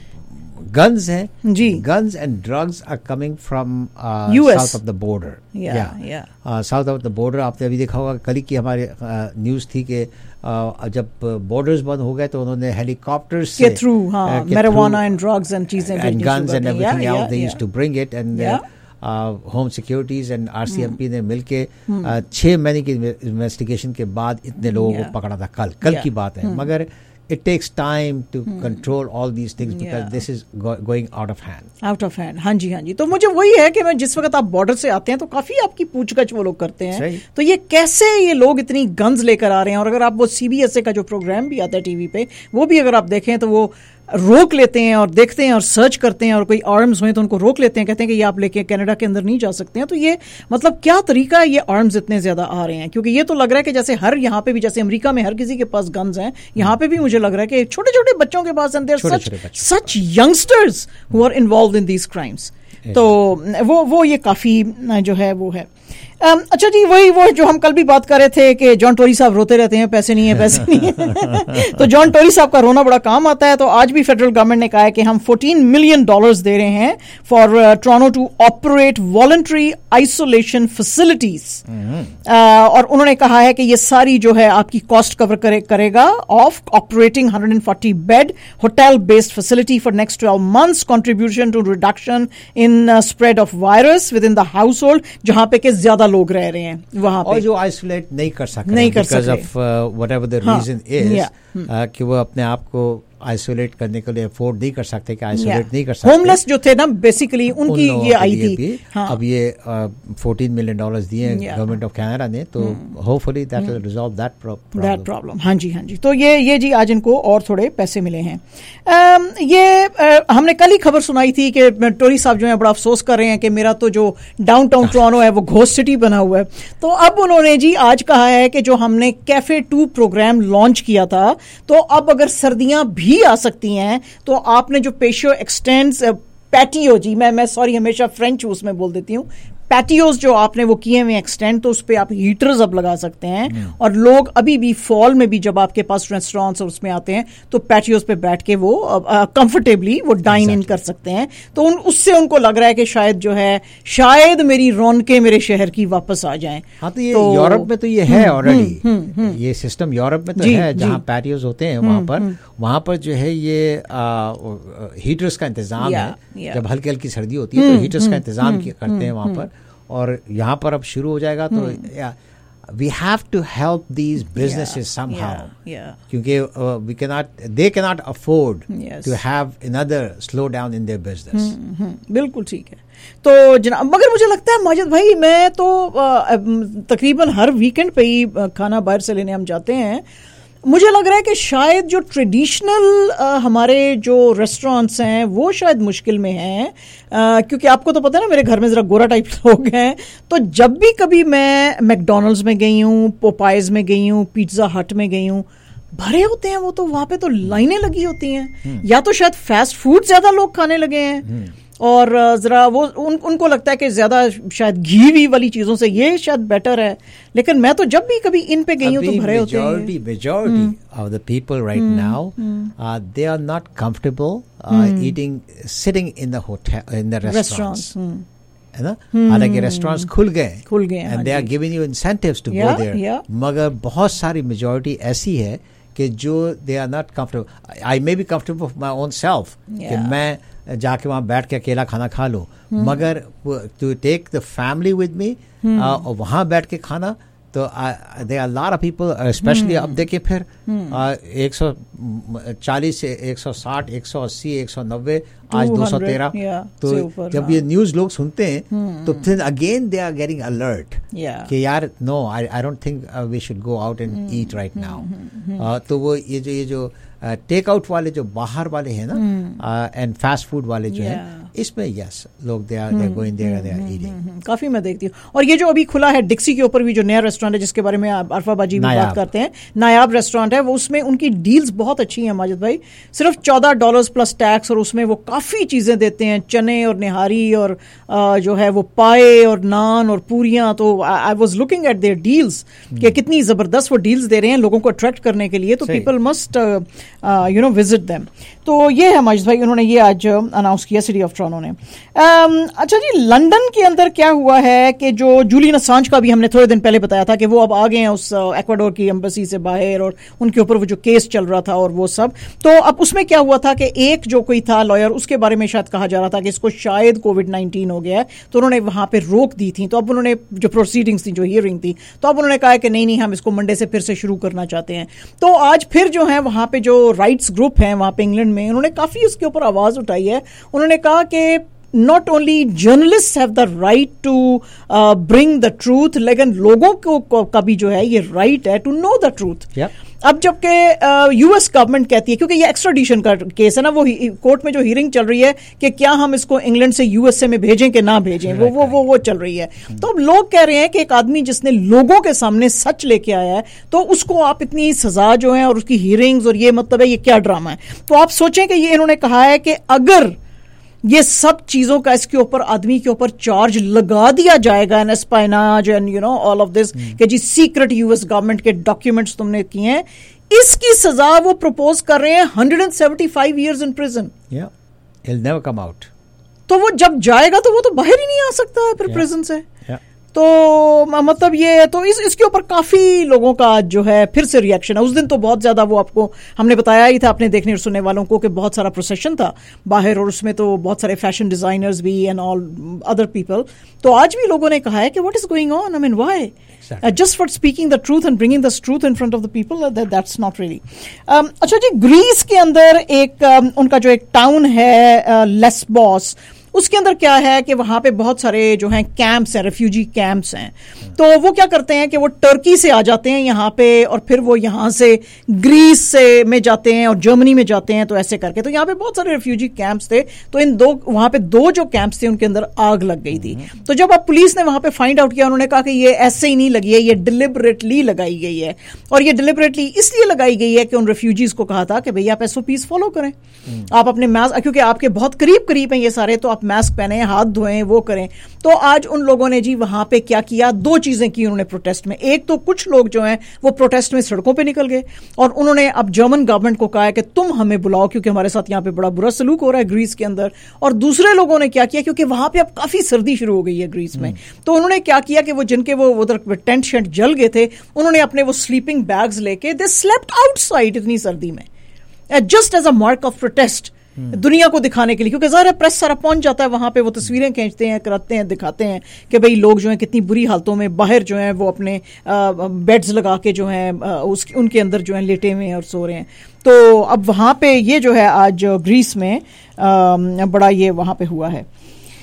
guns हैं जी, guns and drugs are coming from south of the border। south of the border। आपने अभी देखा होगा, कल की हमारे न्यूज़ थी कि जब बॉर्डर्स बंद हो गए तो उन्होंने हेलीकॉप्टर्स से through marijuana and drugs and चीजें and guns and everything else they used to bring it, and home securities and RCMP ने मिलके 6 महीने की इन्वेस्टिगेशन के बाद इतने लोगों को पकड़ा था। कल की बात है। मगर it takes time to control all these things because this is going out of hand. Out of hand. हाँ जी. तो मुझे वही है कि मैं जिस वक्त आप बॉर्डर से आते हैं तो काफी आपकी पूछगछ वो लोग करते हैं. तो ये कैसे ये लोग इतनी गन्स लेकर आ रहे हैं. और अगर आप वो CBSA का जो प्रोग्राम भी आता है टीवी पे, वो भी अगर आप देखें तो वो रोक लेते हैं और देखते हैं और सर्च करते हैं, और कोई आर्म्स हुए तो उनको रोक लेते हैं, कहते हैं कि ये आप लेके कनाडा के अंदर नहीं जा सकते हैं. तो ये मतलब क्या तरीका है ये आर्म्स इतने ज्यादा आ रहे हैं? क्योंकि ये तो लग रहा है कि जैसे हर यहाँ पे भी, जैसे अमेरिका में हर किसी के पास गन्स हैं, यहाँ पे भी मुझे लग रहा है कि छोटे छोटे बच्चों के पास, and there such youngsters who are involved in these crimes. तो वो ये काफी जो है वो है. अच्छा जी, वही वो जो हम कल भी बात कर रहे थे कि जॉन टोरी साहब रोते रहते हैं पैसे नहीं है. तो जॉन टोरी साहब का रोना बड़ा काम आता है. तो आज भी फेडरल गवर्नमेंट ने कहा है कि हम $14 मिलियन दे रहे हैं for Toronto to operate voluntary isolation facilities. और उन्होंने कहा है कि ये सारी जो है आपकी कॉस्ट कवर करेगा of operating 140 bed hotel based facility for next 12 months, contribution to reduction in spread of virus within the household, जहां पे के ज्यादा लोग रह रहे हैं वहां पे, और जो आइसोलेट नहीं कर सकते because of whatever the reason is, कि वो अपने आप को आइसोलेट करने के लिए अफोर्ड नहीं कर सकते, कि आइसोलेट नहीं कर सकते. होमलेस जो थे ना बेसिकली उनकी ये आई थी. अब ये $14 मिलियन दिए गवर्नमेंट ऑफ कनाडा ने, तो hopefully that will resolve that problem. हाँ जी. तो ये जी आज इनको और थोड़े पैसे मिले हैं. हमने कल ही खबर सुनाई थी कि टोरी साहब जो है बड़ा अफसोस कर रहे हैं कि मेरा तो जो डाउनटाउन टोरंटो है वो घोस्ट सिटी बना हुआ है. तो अब उन्होंने जी आज कहा है कि जो हमने कैफे 2 प्रोग्राम लॉन्च किया था, तो अब अगर सर्दियां भी आ सकती हैं तो आपने जो पेशियो एक्सटेंड्स पैटियो जी, मैं सॉरी हमेशा फ्रेंच उसमें बोल देती हूँ, पैटियोज जो आपने वो किए हुए एक्सटेंड, तो उस पे आप हीटर्स अब लगा सकते हैं. और लोग अभी भी फॉल में भी जब आपके पास रेस्टोरेंट्स और उसमें आते हैं तो पैटियोज पे बैठ के वो कंफर्टेबली वो डाइन इन कर सकते हैं. तो उससे उनको लग रहा है कि शायद मेरी रौनकें मेरे शहर की वापस आ जाएं. हाँ, तो ये यूरोप में तो ये है ऑलरेडी, ये सिस्टम यूरोप में तो है, जहाँ पैटियोज होते हैं वहां पर जो है ये हीटर्स का इंतजाम है. जब हल्की हल्की सर्दी होती है तो हीटर्स का इंतजाम करते हैं वहां पर. और यहाँ पर अब शुरू हो जाएगा. तो we have to help these businesses somehow, क्योंकि they cannot afford to have another slowdown in their business. बिल्कुल ठीक है. तो जनाब, मगर मुझे लगता है माजिद भाई, मैं तो तकरीबन हर वीकेंड पे ही खाना बाहर से लेने हम जाते हैं. मुझे लग रहा है कि शायद जो ट्रेडिशनल हमारे जो रेस्टोरेंट्स हैं वो शायद मुश्किल में हैं, क्योंकि आपको तो पता है ना मेरे घर में ज़रा गोरा टाइप लोग हैं. तो जब भी कभी मैं मैकडोनल्ड्स में गई हूँ, पोपाइज में गई हूँ, पिज़्ज़ा हट में गई हूँ, भरे होते हैं वो. तो वहाँ पे तो लाइनें लगी होती हैं. या तो शायद फास्ट फूड ज़्यादा लोग खाने लगे हैं, और ज़रा वो उनको लगता है कि ज़्यादा शायद घी वाली चीज़ों से ये शायद बेटर है. लेकिन मैं तो जब भी कभी इन पे गई हूँ तो भरे होते हैं. Majority of the people right now, they are not comfortable eating, sitting in the hotel, in the restaurants. है ना. हालांकि रेस्टोरेंट्स खुल गए and they are giving you incentives to go there. मगर बहुत सारी majority ऐसी है कि जो they are not comfortable. I may be comfortable for my own self, कि मैं जाके वहाँ बैठ के अकेला खाना खा लो, मगर to take the family with me और वहाँ बैठ के खाना, तो there are a lot of people, especially अब देखिए फिर 140 से 160, 180, 190, आज 213. तो जब ये न्यूज़ लोग सुनते हैं तो फिर again they are getting alert कि यार no, I don't think we should go out and eat right now. तो वो ये जो टेक आउट वाले जो बाहर वाले हैं ना, एंड फास्ट फूड वाले जो हैं, इसमें यस लोग they are going there, they are eating. काफी मैं देखती हूँ. और ये जो अभी खुला है डिक्सी के ऊपर भी जो नया रेस्टोरेंट है जिसके बारे में अरफा बाजी भी बात करते हैं, नायाब रेस्टोरेंट है वो, उसमें उनकी डील्स बहुत अच्छी हैं माजिद भाई. सिर्फ $14 प्लस टैक्स, और उसमें वो काफी चीजें देते हैं, चने और निहारी और जो है वो पाए और नान और पूरियां. तो I was looking at their deals कि कितनी जबरदस्त वो डील्स दे रहे हैं लोगों को अट्रैक्ट करने के लिए. तो पीपल मस्ट विजिट देम. तो ये है माजिद भाई, उन्होंने ये आज अनाउंस किया सिटी ऑफ टोरंटो ने. अच्छा जी, लंदन के अंदर क्या हुआ है कि जो जूलियन असांज का भी हमने थोड़े दिन पहले बताया था कि वो अब आ गए हैं उस एक्वाडोर की एम्बेसी से बाहर, और उनके ऊपर वो जो केस चल रहा था और वो सब. तो अब उसमें क्या हुआ था कि एक जो कोई था लॉयर, उसके उसके बारे में शायद कहा जा रहा था कि इसको शायद कोविड-19 हो गया है, तो उन्होंने वहां पे रोक दी थी। तो अब उन्होंने जो प्रोसीडिंग्स थी, जो हियरिंग थी, तो अब उन्होंने कहा कि नहीं हम इसको मंडे से फिर से शुरू करना चाहते हैं। तो आज फिर जो है वहां पे जो राइट्स ग्रुप हैं वहां पे इंग्लैंड में, उन्होंने काफी उसके ऊपर आवाज उठाई है। उन्होंने कहा कि not only journalists have the right to bring the truth, लेकिन लोगों को का भी जो है ये right है to know the truth. अब जबकि यूएस गवर्नमेंट कहती है, क्योंकि ये एक्स्ट्राडिशन का केस है ना, वो कोर्ट में जो हियरिंग चल रही है कि क्या हम इसको इंग्लैंड से यूएसए में भेजें कि ना भेजें, वो चल रही है। तो अब लोग कह रहे हैं कि एक आदमी जिसने लोगों के सामने सच लेके आया है, तो उसको आप इतनी सजा जो है और उसकी हियरिंग्स और ये मतलब है ये क्या ड्रामा है। तो आप सोचें कि ये इन्होंने कहा है कि अगर ये सब चीजों का इसके ऊपर आदमी के ऊपर चार्ज लगा दिया जाएगा, and espionage and you know all of this, कि जी सीक्रेट यूएस गवर्नमेंट के डॉक्यूमेंट्स तुमने किए हैं, इसकी सजा वो प्रपोज कर रहे हैं 175 years in prison. He'll never come out. तो वो जब जाएगा तो वो तो बाहर ही नहीं आ सकता है फिर प्रिजन से। तो मतलब ये तो इसके ऊपर काफी लोगों का जो है फिर से रिएक्शन है। उस दिन तो बहुत ज्यादा वो आपको हमने बताया ही था अपने देखने और सुनने वालों को कि बहुत सारा प्रोसेशन था बाहर, और उसमें तो बहुत सारे फैशन डिजाइनर्स भी एंड ऑल अदर पीपल। तो आज भी लोगों ने कहा है कि what is going on, I mean why, just for speaking the truth and bringing the truth in front of the people, that's not really. अच्छा जी, ग्रीस के अंदर एक उनका जो एक टाउन है लेस्बोस, उसके अंदर क्या है कि वहां पे बहुत सारे जो हैं कैंप्स हैं, रेफ्यूजी कैंप्स हैं। तो वो क्या करते हैं कि वो टर्की से आ जाते हैं यहाँ पे, और फिर वो यहाँ से ग्रीस से में जाते हैं और जर्मनी में जाते हैं, तो ऐसे करके। तो यहाँ पे बहुत सारे रेफ्यूजी कैंप्स थे। तो वहां पे दो जो कैंप्स थे उनके अंदर आग लग गई थी। तो जब अब पुलिस ने वहां पे फाइंड आउट किया, उन्होंने कहा कि ये ऐसे ही नहीं लगी है, ये डिलिबरेटली लगाई गई है। और ये डिलिबरेटली इसलिए लगाई गई है कि उन रेफ्यूजीज को कहा था कि भैया आप SOPs फॉलो करें, आप अपने मास्क, क्योंकि आपके बहुत करीब करीब हैं ये सारे, तो आप मास्क पहने, हाथ धोएं, वो करें। तो आज उन लोगों ने जी वहां पे क्या किया, दो चीजें की उन्होंने प्रोटेस्ट में। एक तो कुछ लोग जो हैं वो प्रोटेस्ट में सड़कों पे निकल गए और उन्होंने अब जर्मन गवर्नमेंट को कहा है कि तुम हमें बुलाओ क्योंकि हमारे साथ यहाँ पे बड़ा बुरा सलूक हो रहा है ग्रीस के अंदर। और दूसरे लोगों ने क्या किया, क्योंकि वहां पे अब काफी सर्दी शुरू हो गई है ग्रीस में, तो उन्होंने क्या किया कि वो जिनके वो उधर टेंट शेंट जल गए थे, उन्होंने अपने वो स्लीपिंग बैग्स लेके दे स्लेप्ट आउटसाइड इतनी सर्दी में, just as a mark of protest, दुनिया को दिखाने के लिए। क्योंकि ज़ाहिर है प्रेस सारा पहुंच जाता है वहां पे, वो तस्वीरें खींचते हैं, कराते हैं, दिखाते हैं कि भाई लोग जो हैं कितनी बुरी हालतों में बाहर जो हैं वो अपने बेड्स लगा के जो हैं उनके अंदर जो हैं लेटे हुए हैं और सो रहे हैं। तो अब वहां पे ये जो है आज ग्रीस में बड़ा ये वहां पे हुआ है।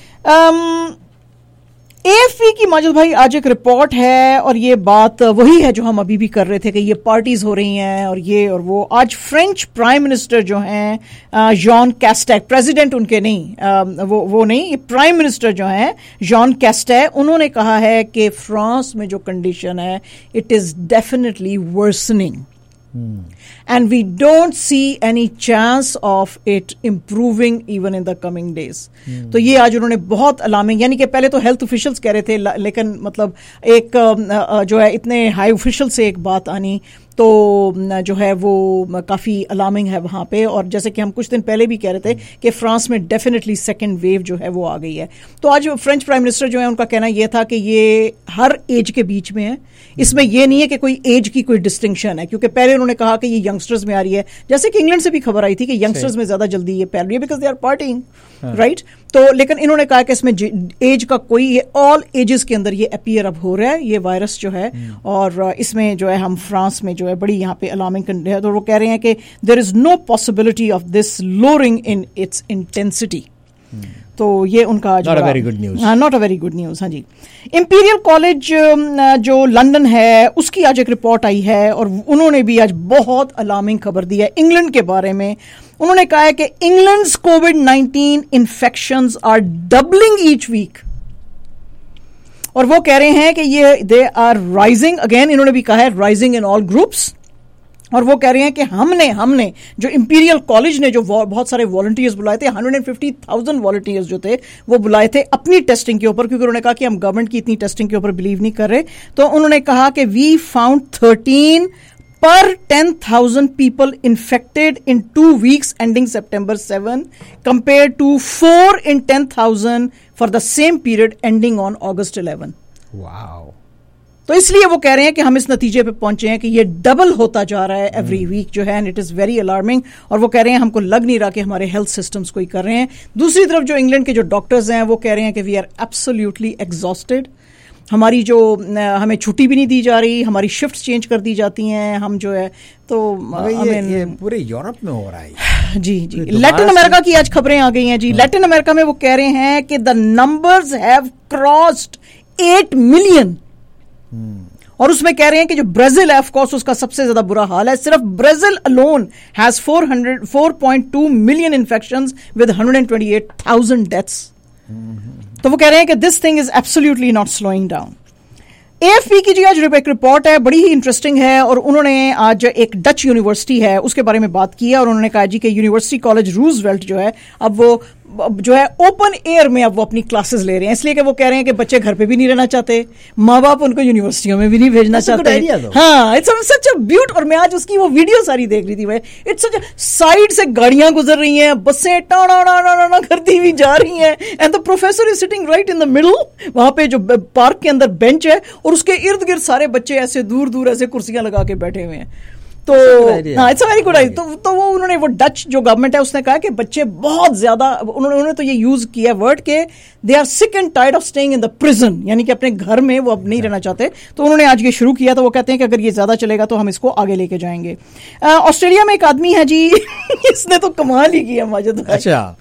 AFP की माजिद भाई आज एक रिपोर्ट है, और ये बात वही है जो हम अभी भी कर रहे थे कि ये पार्टीज हो रही हैं और ये और वो। आज फ्रेंच प्राइम मिनिस्टर जो हैं जॉन कैस्टेक, प्रेसिडेंट उनके नहीं, वो नहीं, ये प्राइम मिनिस्टर जो हैं जॉन कैस्टेक, उन्होंने कहा है कि फ्रांस में जो कंडीशन है it is definitely worsening and we don't see any chance of it improving even in the coming days. तो ये आज उन्होंने बहुत अलार्मिंग, यानी कि पहले तो हेल्थ ऑफिशियल्स कह रहे थे, लेकिन मतलब एक जो है इतने हाई ऑफिशियल से एक बात आनी तो जो है वो काफ़ी अलार्मिंग है वहाँ पे। और जैसे कि हम कुछ दिन पहले भी कह रहे थे कि फ्रांस में डेफिनेटली सेकेंड वेव जो है वो आ गई है। तो आज फ्रेंच प्राइम मिनिस्टर जो है उनका कहना ये था कि ये हर एज के बीच में है, इसमें ये नहीं है कि कोई एज की कोई डिस्टिंक्शन है, क्योंकि पहले उन्होंने कहा कि ये यंगस्टर्स में आ रही है, जैसे कि इंग्लैंड से भी खबर आई थी कि यंगस्टर्स में ज़्यादा जल्दी ये फैल रही है because they are partying, right. तो लेकिन इन्होंने कहा कि इसमें एज का कोई, ये ऑल एजेस के अंदर ये अपीयर अब हो रहा है ये वायरस जो है, और इसमें जो है हम फ्रांस में जो है बड़ी यहाँ पे अलार्मिंग कंडीशन है। तो वो कह रहे हैं कि there is no possibility of this lowering in its intensity. तो ये उनका not a very good news, हाँ not a very good news. हाँ जी, इंपीरियल कॉलेज जो लंदन है उसकी आज एक रिपोर्ट आई है और उन्होंने भी आज बहुत अलार्मिंग खबर दी है इंग्लैंड के बारे में। उन्होंने कहा है कि इंग्लैंड्स कोविड-19 infections are doubling each week, और वो कह रहे हैं कि ये दे आर राइजिंग अगेन, इन्होंने भी कहा है राइजिंग इन ऑल ग्रुप्स। और वो कह रहे हैं कि हमने जो इंपीरियल कॉलेज ने जो बहुत सारे वॉलंटियर्स बुलाए थे, 150,000 वॉलंटियर्स जो थे वो बुलाए थे अपनी टेस्टिंग के ऊपर, क्योंकि उन्होंने कहा कि हम गवर्नमेंट की इतनी टेस्टिंग के ऊपर बिलीव नहीं कर रहे। तो उन्होंने कहा कि we found 13 per 10,000 people infected in 2 weeks ending September 7 compared to 4 in 10,000 for the same period ending on August 11. Wow. تو اس لیے وہ کہہ رہے ہیں کہ ہم اس نتیجے پہ پہنچے ہیں کہ یہ ڈبل ہوتا جا رہا ہے ایوری ویک جو ہے، and it is very alarming. اور وہ کہہ رہے ہیں ہم کو لگ نہیں رہا کہ ہمارے ہیلتھ سسٹمز کوئی کر رہے ہیں. دوسری طرف جو انگلینڈ کے جو ڈاکٹرز ہیں وہ کہہ رہے ہیں کہ وی آر ایبسولیوٹلی ایگزاسٹڈ. ہماری جو ہمیں چھٹی بھی نہیں دی جا رہی، ہماری شفٹس چینج کر دی جاتی ہیں، ہم جو ہے تو یہ پورے یورپ میں ہو رہا ہے. جی لیٹن امریکہ کی آج خبریں آ گئی ہیں جی. لیٹن امریکہ میں وہ کہہ رہے ہیں کہ the numbers have crossed 8 million. اور اس میں کہہ رہے ہیں کہ جو برازیل ہے آف کورس اس کا سب سے زیادہ برا حال ہے. صرف Brazil alone has 4.2 million infections with 128,000 deaths. تو وہ کہہ رہے ہیں کہ this thing is absolutely not slowing down. AFP کی جی آج ایک رپورٹ ہے، بڑی ہی انٹرسٹنگ ہے، اور انہوں نے آج ایک ڈچ یونیورسٹی ہے اس کے بارے میں بات کی ہے، اور انہوں نے کہا جی کہ یونیورسٹی کالج روزویلٹ جو ہے اب وہ جو ہے اوپن ایئر میں اب وہ اپنی کلاسز لے رہے ہیں، اس لیے کہ وہ کہہ رہے ہیں کہ بچے گھر پہ بھی نہیں رہنا چاہتے، ماں باپ ان کو یونیورسٹیوں میں بھی نہیں بھیجنا چاہتے. ہاں اٹس سچ اے بیوٹ. اور میں آج اس کی وہ ویڈیو ساری دیکھ رہی تھی، میں اٹس سچ سائڈ سے گاڑیاں گزر رہی ہیں، بسیں ٹانا کرتی ہوئی جا رہی ہیں، and the professor is sitting right in the middle, وہاں پہ جو پارک کے اندر بینچ ہے اور اس کے ارد گرد سارے بچے ایسے دور دور ایسے کرسیاں لگا کے بیٹھے ہوئے ہیں. تو it's a very good idea. تو وہ انہوں نے وہ ڈچ جو گورنمنٹ ہے اس نے کہا کہ بچے بہت زیادہ، انہوں نے تو یہ یوز کیا ورڈ کہ they are sick and tired of staying in the prison, یعنی کہ اپنے گھر میں وہ اب نہیں رہنا چاہتے. تو انہوں نے آج یہ شروع کیا، تو وہ کہتے ہیں کہ اگر یہ زیادہ چلے گا تو ہم اس کو آگے لے کے جائیں گے. آسٹریلیا میں ایک آدمی ہے جی اس نے تو کمال ہی کیا ماجد. اچھا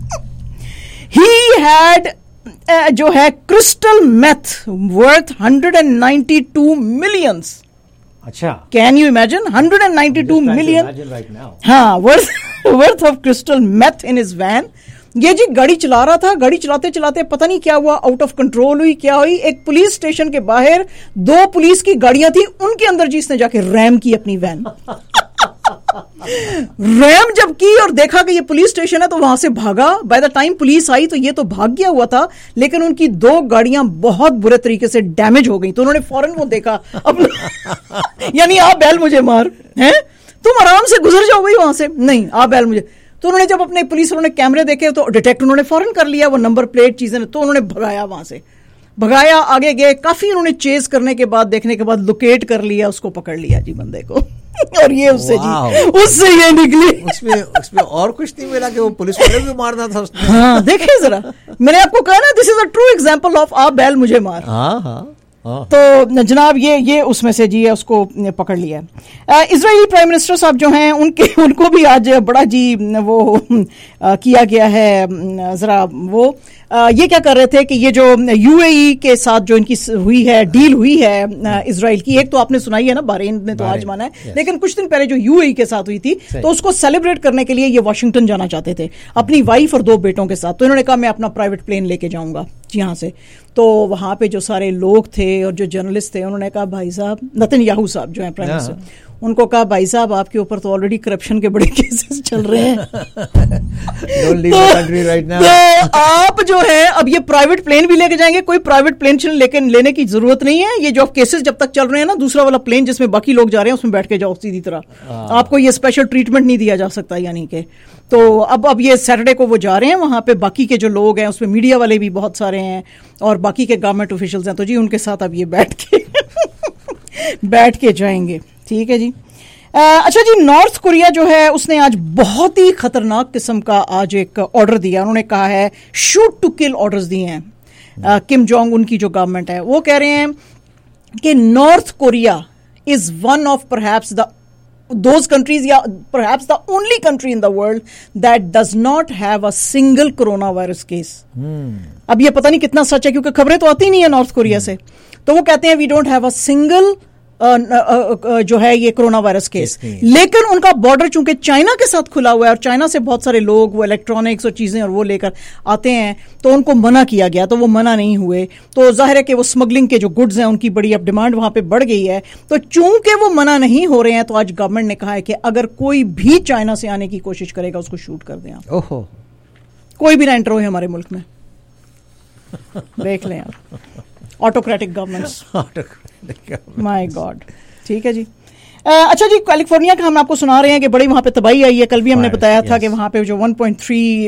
ہی ہیڈ جو ہے کرسٹل میتھ ورتھ 192 ملینز. اچھا کین یو امیجن 192 ملین ہاں worth of crystal meth in his vein. یہ جی گاڑی چلا رہا تھا، گاڑی چلاتے چلاتے پتہ نہیں کیا ہوا، آؤٹ آف کنٹرول ہوئی، کیا ہوئی، ایک پولیس اسٹیشن کے باہر 2 پولیس کی گاڑیاں تھیں، ان کے اندر جی اس نے جا کے ریم کی اپنی وین. ریم جب کی اور دیکھا کہ یہ پولیس اسٹیشن ہے تو وہاں سے بھاگا. بائی دا ٹائم پولیس آئی تو یہ تو بھاگ گیا ہوا تھا، لیکن ان کی 2 گاڑیاں بہت برے طریقے سے ڈیمیج ہو گئی. تو انہوں نے فوراً وہ دیکھا یعنی آپ بیل مجھے مار ہیں، تم آرام سے گزر جاؤ بھائی وہاں سے، نہیں آپ بیل مجھے. تو انہوں نے جب اپنے پولیس والوں نے کیمرے دیکھے تو ڈیٹیکٹ انہوں نے فوراً کر لیا وہ نمبر پلیٹ چیزیں، تو انہوں نے بھگایا وہاں سے، بھگایا آگے گئے. کافی انہوں نے چیز کرنے کے بعد دیکھنے کے بعد لوکیٹ کر لیا، اس کو پکڑ لیا جی بندے کو. اور یہ اس سے جی اس سے یہ نکلی. اس میں اور کچھ نہیں ملا کہ وہ پولیس والے بھی مارنا تھا. ہاں دیکھیں ذرا، میں نے آپ کو کہا نا this is a true example of آپ بیل مجھے مار. تو جناب یہ اس میں سے جی ہے، اس کو پکڑ لیا. اسرائیلی پرائم منسٹر صاحب جو ہیں ان کو بھی آج بڑا جی وہ کیا گیا ہے. ذرا وہ یہ کیا کر رہے تھے کہ یہ جو UAE کے ساتھ جو ان کی ہوئی ہے ڈیل ہوئی ہے اسرائیل کی، ایک تو آپ نے سنائی ہے نا، بحرین نے تو آج مانا ہے، لیکن کچھ دن پہلے جو UAE کے ساتھ ہوئی تھی تو اس کو سیلیبریٹ کرنے کے لیے یہ واشنگٹن جانا چاہتے تھے اپنی وائف اور 2 بیٹوں کے ساتھ. تو انہوں نے کہا میں اپنا پرائیویٹ پلین لے کے جاؤں گا یہاں سے. تو وہاں پہ جو سارے لوگ تھے اور جو جرنلسٹ تھے انہوں نے کہا بھائی صاحب، نتن یاہو صاحب جو ہیں پرائم منسٹر، ان کو کہا بھائی صاحب آپ کے اوپر تو آلریڈی کرپشن کے بڑے کیسز چل رہے ہیں، تو آپ جو ہے اب یہ پرائیویٹ پلین بھی لے کے جائیں گے، کوئی پرائیویٹ پلین لینے کی ضرورت نہیں ہے. یہ جو کیسز جب تک چل رہے ہیں نا، دوسرا والا پلین جس میں باقی لوگ جا رہے ہیں اس میں بیٹھ کے جاؤ سیدھی طرح، آپ کو یہ اسپیشل ٹریٹمنٹ نہیں دیا جا سکتا. یعنی کہ تو اب یہ سیٹرڈے کو وہ جا رہے ہیں وہاں پہ، باقی کے جو لوگ ہیں اس میں میڈیا والے بھی بہت سارے ہیں اور باقی کے گورنمنٹ آفیشلز ہیں، تو جی ان کے ساتھ اب یہ بیٹھ کے جائیں گے. ٹھیک ہے جی. اچھا جی، نارتھ کوریا جو ہے اس نے آج بہت ہی خطرناک قسم کا آج ایک آرڈر دیا. انہوں نے کہا ہے شوٹ ٹو کل آرڈرز دیے ہیں. کم جونگ ان کی جو گورنمنٹ ہے وہ کہہ رہے ہیں کہ north Korea is one of perhaps those countries, yeah, perhaps the only country in the world that does not have a single coronavirus case. اب یہ پتہ نہیں کتنا سچ ہے کیونکہ خبریں تو آتی نہیں ہیں نارتھ کوریا سے. تو وہ کہتے ہیں we don't have a single جو ہے یہ کرونا وائرس کیس، لیکن ان کا بارڈر چونکہ چائنا کے ساتھ کھلا ہوا ہے اور چائنا سے بہت سارے لوگ وہ الیکٹرانکس اور چیزیں اور وہ لے کر آتے ہیں تو ان کو منع کیا گیا، تو وہ منع نہیں ہوئے. تو ظاہر ہے کہ وہ اسمگلنگ کے جو گڈز ہیں ان کی بڑی اب ڈیمانڈ وہاں پہ بڑھ گئی ہے. تو چونکہ وہ منع نہیں ہو رہے ہیں تو آج گورنمنٹ نے کہا ہے کہ اگر کوئی بھی چائنا سے آنے کی کوشش کرے گا اس کو شوٹ کر دیں. اوہو، کوئی بھی نہ انٹر ہوئے ہمارے ملک میں. دیکھ لیں آپ آٹوکریٹک گورنمنٹس، مائی گاڈ. ٹھیک ہے جی. اچھا جی, کیلیفورنیا کا ہم آپ کو سنا رہے ہیں کہ بڑی وہاں پہ تباہی آئی ہے. کل بھی ہم نے بتایا تھا کہ وہاں پہ جو 1.3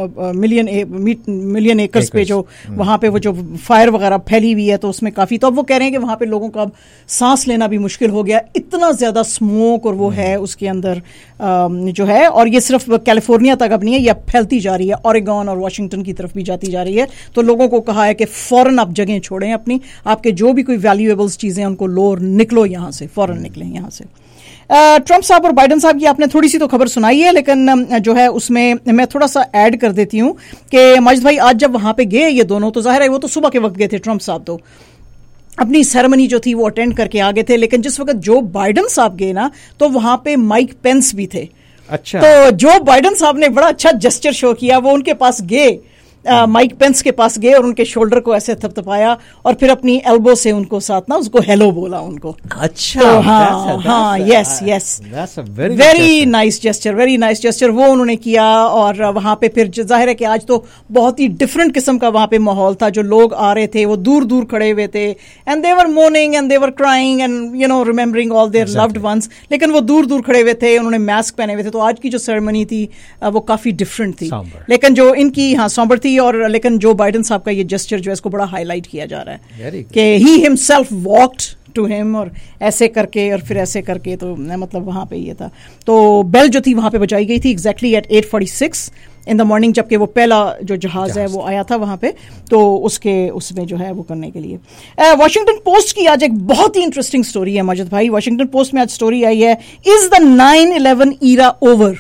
ملین ایکرز پہ جو وہاں پہ وہ جو فائر وغیرہ پھیلی ہوئی ہے, تو اس میں کافی, تو اب وہ کہہ رہے ہیں کہ وہاں پہ لوگوں کا اب سانس لینا بھی مشکل ہو گیا, اتنا زیادہ اسموک اور وہ ہے اس کے اندر جو ہے. اور یہ صرف کیلیفورنیا تک اب نہیں ہے, یہ اب پھیلتی جا رہی ہے, اوریگون اور واشنگٹن کی طرف بھی جاتی جا رہی ہے. تو لوگوں کو کہا ہے کہ فوراً آپ جگہیں چھوڑیں اپنی, آپ کے جو بھی کوئی ویلیویبلس چیزیں ان کو لو, نکلو یہاں سے, فوراً نکلیں یہاں سے. ٹرمپ صاحب اور بائیڈن صاحب کی آپ نے تھوڑی سی تو خبر سنائی ہے, لیکن جو ہے اس میں میں تھوڑا سا ایڈ کر دیتی ہوں کہ ماجد بھائی آج جب وہاں پہ گئے یہ دونوں, تو ظاہر ہے وہ تو صبح کے وقت گئے تھے, ٹرمپ صاحب تو اپنی سیرمنی جو تھی وہ اٹینڈ کر کے آ گئے تھے, لیکن جس وقت جو بائیڈن صاحب گئے نا تو وہاں پہ مائک پینس بھی تھے. اچھا, تو جو بائیڈن صاحب نے بڑا اچھا جسچر شو کیا, وہ ان کے پاس گئے, مائک پینس کے پاس گئے اور ان کے شولڈر کو ایسے تھپتھپایا اور پھر اپنی ایلبو سے ان کو ساتھ نا اس کو ہیلو بولا ان کو. اچھا, ہاں, yes, very nice gesture, very nice gesture وہ انہوں نے کیا. اور وہاں پہ پھر ظاہر ہے کہ آج تو بہت ہی ڈفرینٹ قسم کا وہاں پہ ماحول تھا. جو لوگ آ رہے تھے وہ دور دور کھڑے ہوئے تھے, and they were mourning and they were crying and you know remembering all their loved ones, لیکن وہ دور دور کھڑے ہوئے تھے, انہوں نے ماسک پہنے ہوئے تھے. تو آج کی جو سیرمنی تھی وہ کافی ڈفرینٹ تھی, لیکن جو ان کی سامبر تھی. اور لیکن جو بائیڈن صاحب کا یہ جسچر جو ہے اس کو بڑا ہائی لائٹ کیا جا رہا ہے کہ ہی ہمسیلف واکڈ ٹو ہم, اور ایسے کر کے اور پھر ایسے کر کے, تو مطلب وہاں پہ یہ تھا. تو بیل جو تھی وہاں پہ بجائی گئی تھی exactly at 8:46 in the morning, جبکہ وہ پہلا جو جہاز ہے وہ آیا تھا وہاں پہ, تو اس میں جو ہے وہ کرنے کے لیے. واشنگٹن پوسٹ کی آج ایک بہت ہی انٹرسٹنگ سٹوری ہے ماجد بھائی. واشنگٹن پوسٹ میں آج سٹوری آئی ہے, از دا 9/11 ایرا اوور.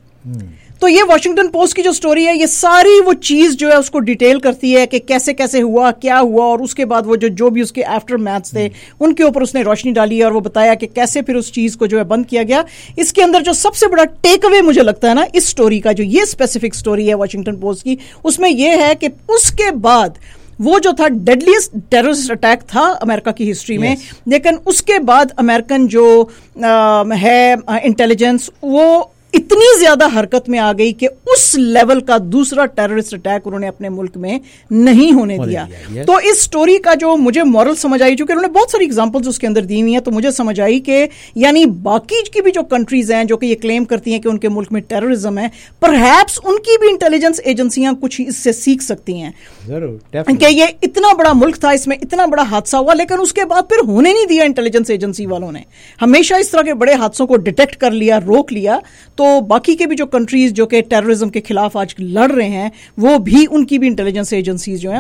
تو یہ واشنگٹن پوسٹ کی جو سٹوری ہے یہ ساری وہ چیز جو ہے اس کو ڈیٹیل کرتی ہے کہ کیسے کیسے ہوا, کیا ہوا, اور اس کے بعد وہ جو بھی اس کے آفٹر میتھس تھے ان کے اوپر اس نے روشنی ڈالی ہے, اور وہ بتایا کہ کیسے پھر اس چیز کو جو ہے بند کیا گیا. اس کے اندر جو سب سے بڑا ٹیک اوے مجھے لگتا ہے نا اس سٹوری کا, جو یہ اسپیسیفک سٹوری ہے واشنگٹن پوسٹ کی, اس میں یہ ہے کہ اس کے بعد وہ جو تھا ڈیڈلیسٹ ٹیررسٹ اٹیک تھا امریکہ کی ہسٹری میں, لیکن اس کے بعد امریکن جو ہے انٹیلیجنس وہ اتنی زیادہ حرکت میں آ گئی کہ اس لیول کا دوسرا ٹیررسٹ اٹیک انہوں نے اپنے ملک میں نہیں ہونے دیا. تو اس سٹوری کا جو مجھے مورل سمجھ آئی, چونکہ انہوں نے بہت ساری ایگزامپلز اس کے اندر دی ہوئی ہیں, تو مجھے سمجھ آئی کہ یعنی باقی کی بھی جو کنٹریز ہیں جو کہ یہ کلیم کرتی ہیں کہ ان کے ملک میں ٹیررزم ہے, پرہیپس ان کی بھی انٹیلیجنس ایجنسیاں کچھ اس سے سیکھ سکتی ہیں کہ یہ اتنا بڑا ملک تھا, اس میں اتنا بڑا حادثہ ہوا, لیکن اس کے بعد پھر ہونے نہیں دیا. انٹیلیجنس ایجنسی والوں نے ہمیشہ اس طرح کے بڑے حادثوں کو ڈیٹیکٹ کر لیا, روک لیا. تو باقی کے بھی جو کنٹریز جو کہ ٹیررزم کے خلاف آج لڑ رہے ہیں وہ بھی ان کی بھی انٹیلیجنس ایجنسیز جو ہیں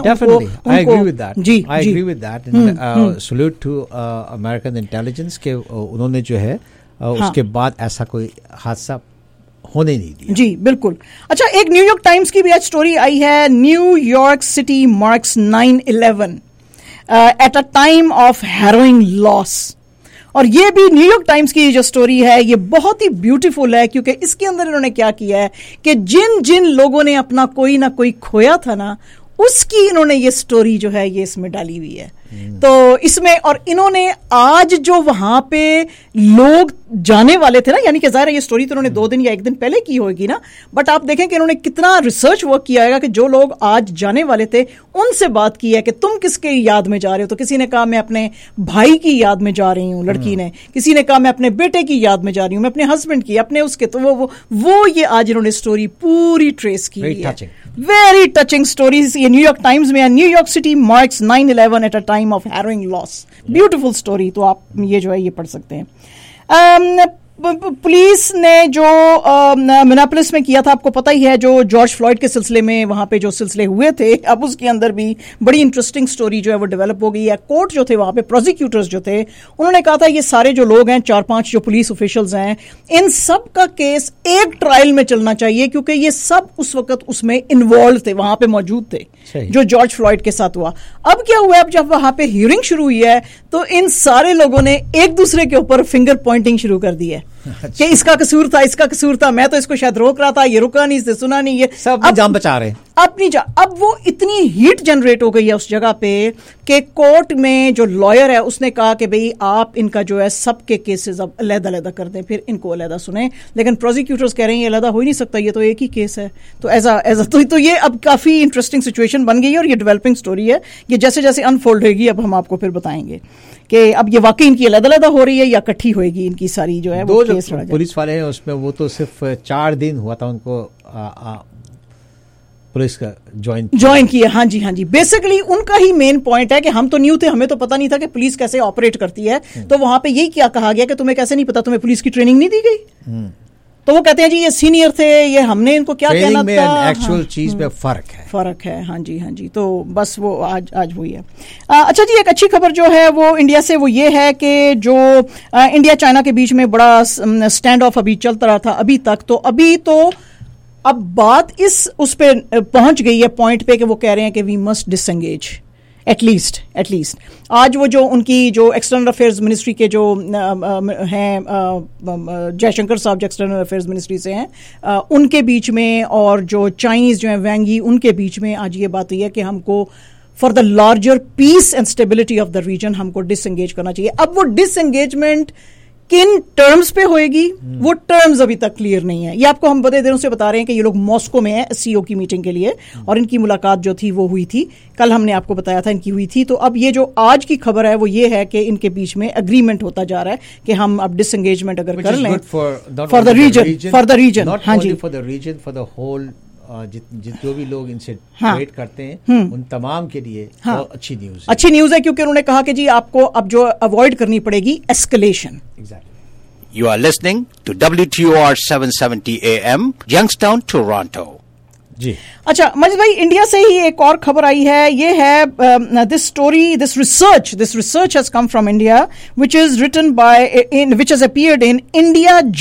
سلوٹ ٹو امریکن انٹیلیجنس کہ انہوں نے جو ہے اس کے بعد ایسا کوئی حادثہ ہونے نہیں دیا. جی بالکل. اچھا, ایک نیو یارک ٹائمز کی بھی آج سٹوری آئی ہے, New York City marks 9/11 at a time of harrowing loss. اور یہ بھی نیو یارک ٹائمز کی جو سٹوری ہے یہ بہت ہی بیوٹیفل ہے, کیونکہ اس کے اندر انہوں نے کیا کیا ہے کہ جن لوگوں نے اپنا کوئی نہ کوئی کھویا تھا نا, اس کی انہوں نے یہ سٹوری جو ہے یہ اس میں ڈالی ہوئی ہے. تو اس میں, اور انہوں نے آج جو وہاں پہ لوگ جانے والے تھے نا, یعنی کہ ظاہر ہے یہ سٹوری تو انہوں نے 2 دن یا 1 دن پہلے کی ہوگی نا, بٹ آپ دیکھیں کہ انہوں نے کتنا ریسرچ ورک کیا ہے کہ جو لوگ آج جانے والے تھے ان سے بات کی ہے کہ تم کس کے یاد میں جا رہے ہو. تو کسی نے کہا میں اپنے بھائی کی یاد میں جا رہی ہوں, لڑکی نے, کسی نے کہا میں اپنے بیٹے کی یاد میں جا رہی ہوں, میں اپنے ہسبینڈ کی, اپنے اس کے. تو وہ یہ آج انہوں نے سٹوری پوری ٹریس کی ہے. ویری ٹچنگ سٹوریز یہ نیو یارک ٹائمز میں ہے. New York City marks 9/11 at a time of harrowing loss. Beautiful story, تو آپ یہ جو ہے یہ پڑھ سکتے ہیں. پولیس نے جو منیاپولس میں کیا تھا آپ کو پتہ ہی ہے, جو جارج فلوئڈ کے سلسلے میں وہاں پہ جو سلسلے ہوئے تھے, اب اس کے اندر بھی بڑی انٹرسٹنگ سٹوری جو ہے وہ ڈیولپ ہو گئی ہے. کورٹ جو تھے وہاں پہ پروزیکیوٹرز جو تھے انہوں نے کہا تھا یہ سارے جو لوگ ہیں 4-5 جو پولیس آفیشلز ہیں ان سب کا کیس ایک ٹرائل میں چلنا چاہیے, کیونکہ یہ سب اس وقت اس میں انوالو تھے, وہاں پہ موجود تھے جو جارج فلوئڈ کے ساتھ ہوا. اب کیا ہوا, اب جب وہاں پہ ہیئرنگ شروع ہوئی ہے تو ان سارے لوگوں نے ایک دوسرے کے اوپر فنگر پوائنٹنگ شروع کر دی ہے کہ اس کا قصور تھا, اس کا قصور تھا, میں تو اس کو شاید روک رہا تھا, یہ رکا نہیں, اس نے سنا نہیں, یہ سب جان بچا رہے ہیں. अब वो इतनी हीट जनरेट हो गई है उस जगह पे कि कोर्ट में जो लॉयर है उसने कहा कि भाई आप इनका जो है सबके केसेस अब अलग-अलग कर दें, फिर इनको अलग सुने, लेकिन प्रोसिक्यूटर्स कह रहे हैं ये अलग हो ही नहीं सकता, ये तो एक ही केस है। तो एज तो ये अब काफी इंटरेस्टिंग सिचुएशन बन गई है और ये डेवलपिंग स्टोरी है, ये जैसे जैसे अनफोल्ड होगी अब हम आपको फिर बताएंगे कि अब ये वाकई इनकी अलग-अलग हो रही है या इकट्ठी होएगी इनकी सारी जो है वो केस। पुलिस वाले हैं उसमें वो तो सिर्फ 4 दिन हुआ था उनको पुलिस का ज्वाइन किया। हाँ जी, बेसिकली उनका ही मेन पॉइंट है कि हम तो न्यू थे, हमें तो पता नहीं था कि पुलिस कैसे ऑपरेट करती है, तो वहां पे यही क्या कहा गया कि तुम्हें कैसे नहीं पता, तुम्हें पुलिस की ट्रेनिंग नहीं दी गई। तो वो कहते हैं जी ये सीनियर थे, ये हमने इनको क्या कहना था, एक्चुअल चीज में फर्क है। हाँ जी, तो बस वो आज हुई है। अच्छा जी, एक अच्छी खबर जो है वो इंडिया से वो ये है कि जो इंडिया चाइना के बीच में बड़ा स्टैंड ऑफ अभी चलता रहा था अभी तक, तो अभी तो अब बात उस पे पहुंच गई है पॉइंट पे कि वो कह रहे हैं कि वी मस्ट डिसएंगेज एटलीस्ट। आज वो जो उनकी जो एक्सटर्नल अफेयर्स मिनिस्ट्री के जो हैं जयशंकर साहब जो एक्सटर्नल अफेयर्स मिनिस्ट्री से हैं, उनके बीच में और जो चाइनीज जो है वैंग यी उनके बीच में आज ये बात हुई है कि हमको for the larger peace and stability of the region हमको डिसएंगेज करना चाहिए। अब वो डिसएंगेजमेंट किन टर्म्स पे होएगी वो टर्म्स अभी तक क्लियर नहीं है। ये आपको हम बड़े दिनों से बता रहे हैं कि ये लोग मॉस्को में हैं सीईओ की मीटिंग के लिए और इनकी मुलाकात जो थी वो हुई थी, कल हमने आपको बताया था इनकी हुई थी। तो अब ये जो आज की खबर है वो ये है कि इनके बीच में एग्रीमेंट होता जा रहा है कि हम अब डिसएंगेजमेंट अगर कर लें फॉर द रीजन हाँ जी, for the region, for the whole, जो भी लोग इनसे ट्रेड करते हैं उन तमाम के लिए बहुत अच्छी न्यूज है क्योंकि उन्होंने कहा कि जी आपको अब जो अवॉइड करनी पड़ेगी escalation. You are listening to WTOR 770 AM, Youngstown, Toronto. जी अच्छा मजिद भाई, इंडिया से ही एक और खबर आई है, ये है this research has come from India which is written by which has appeared in India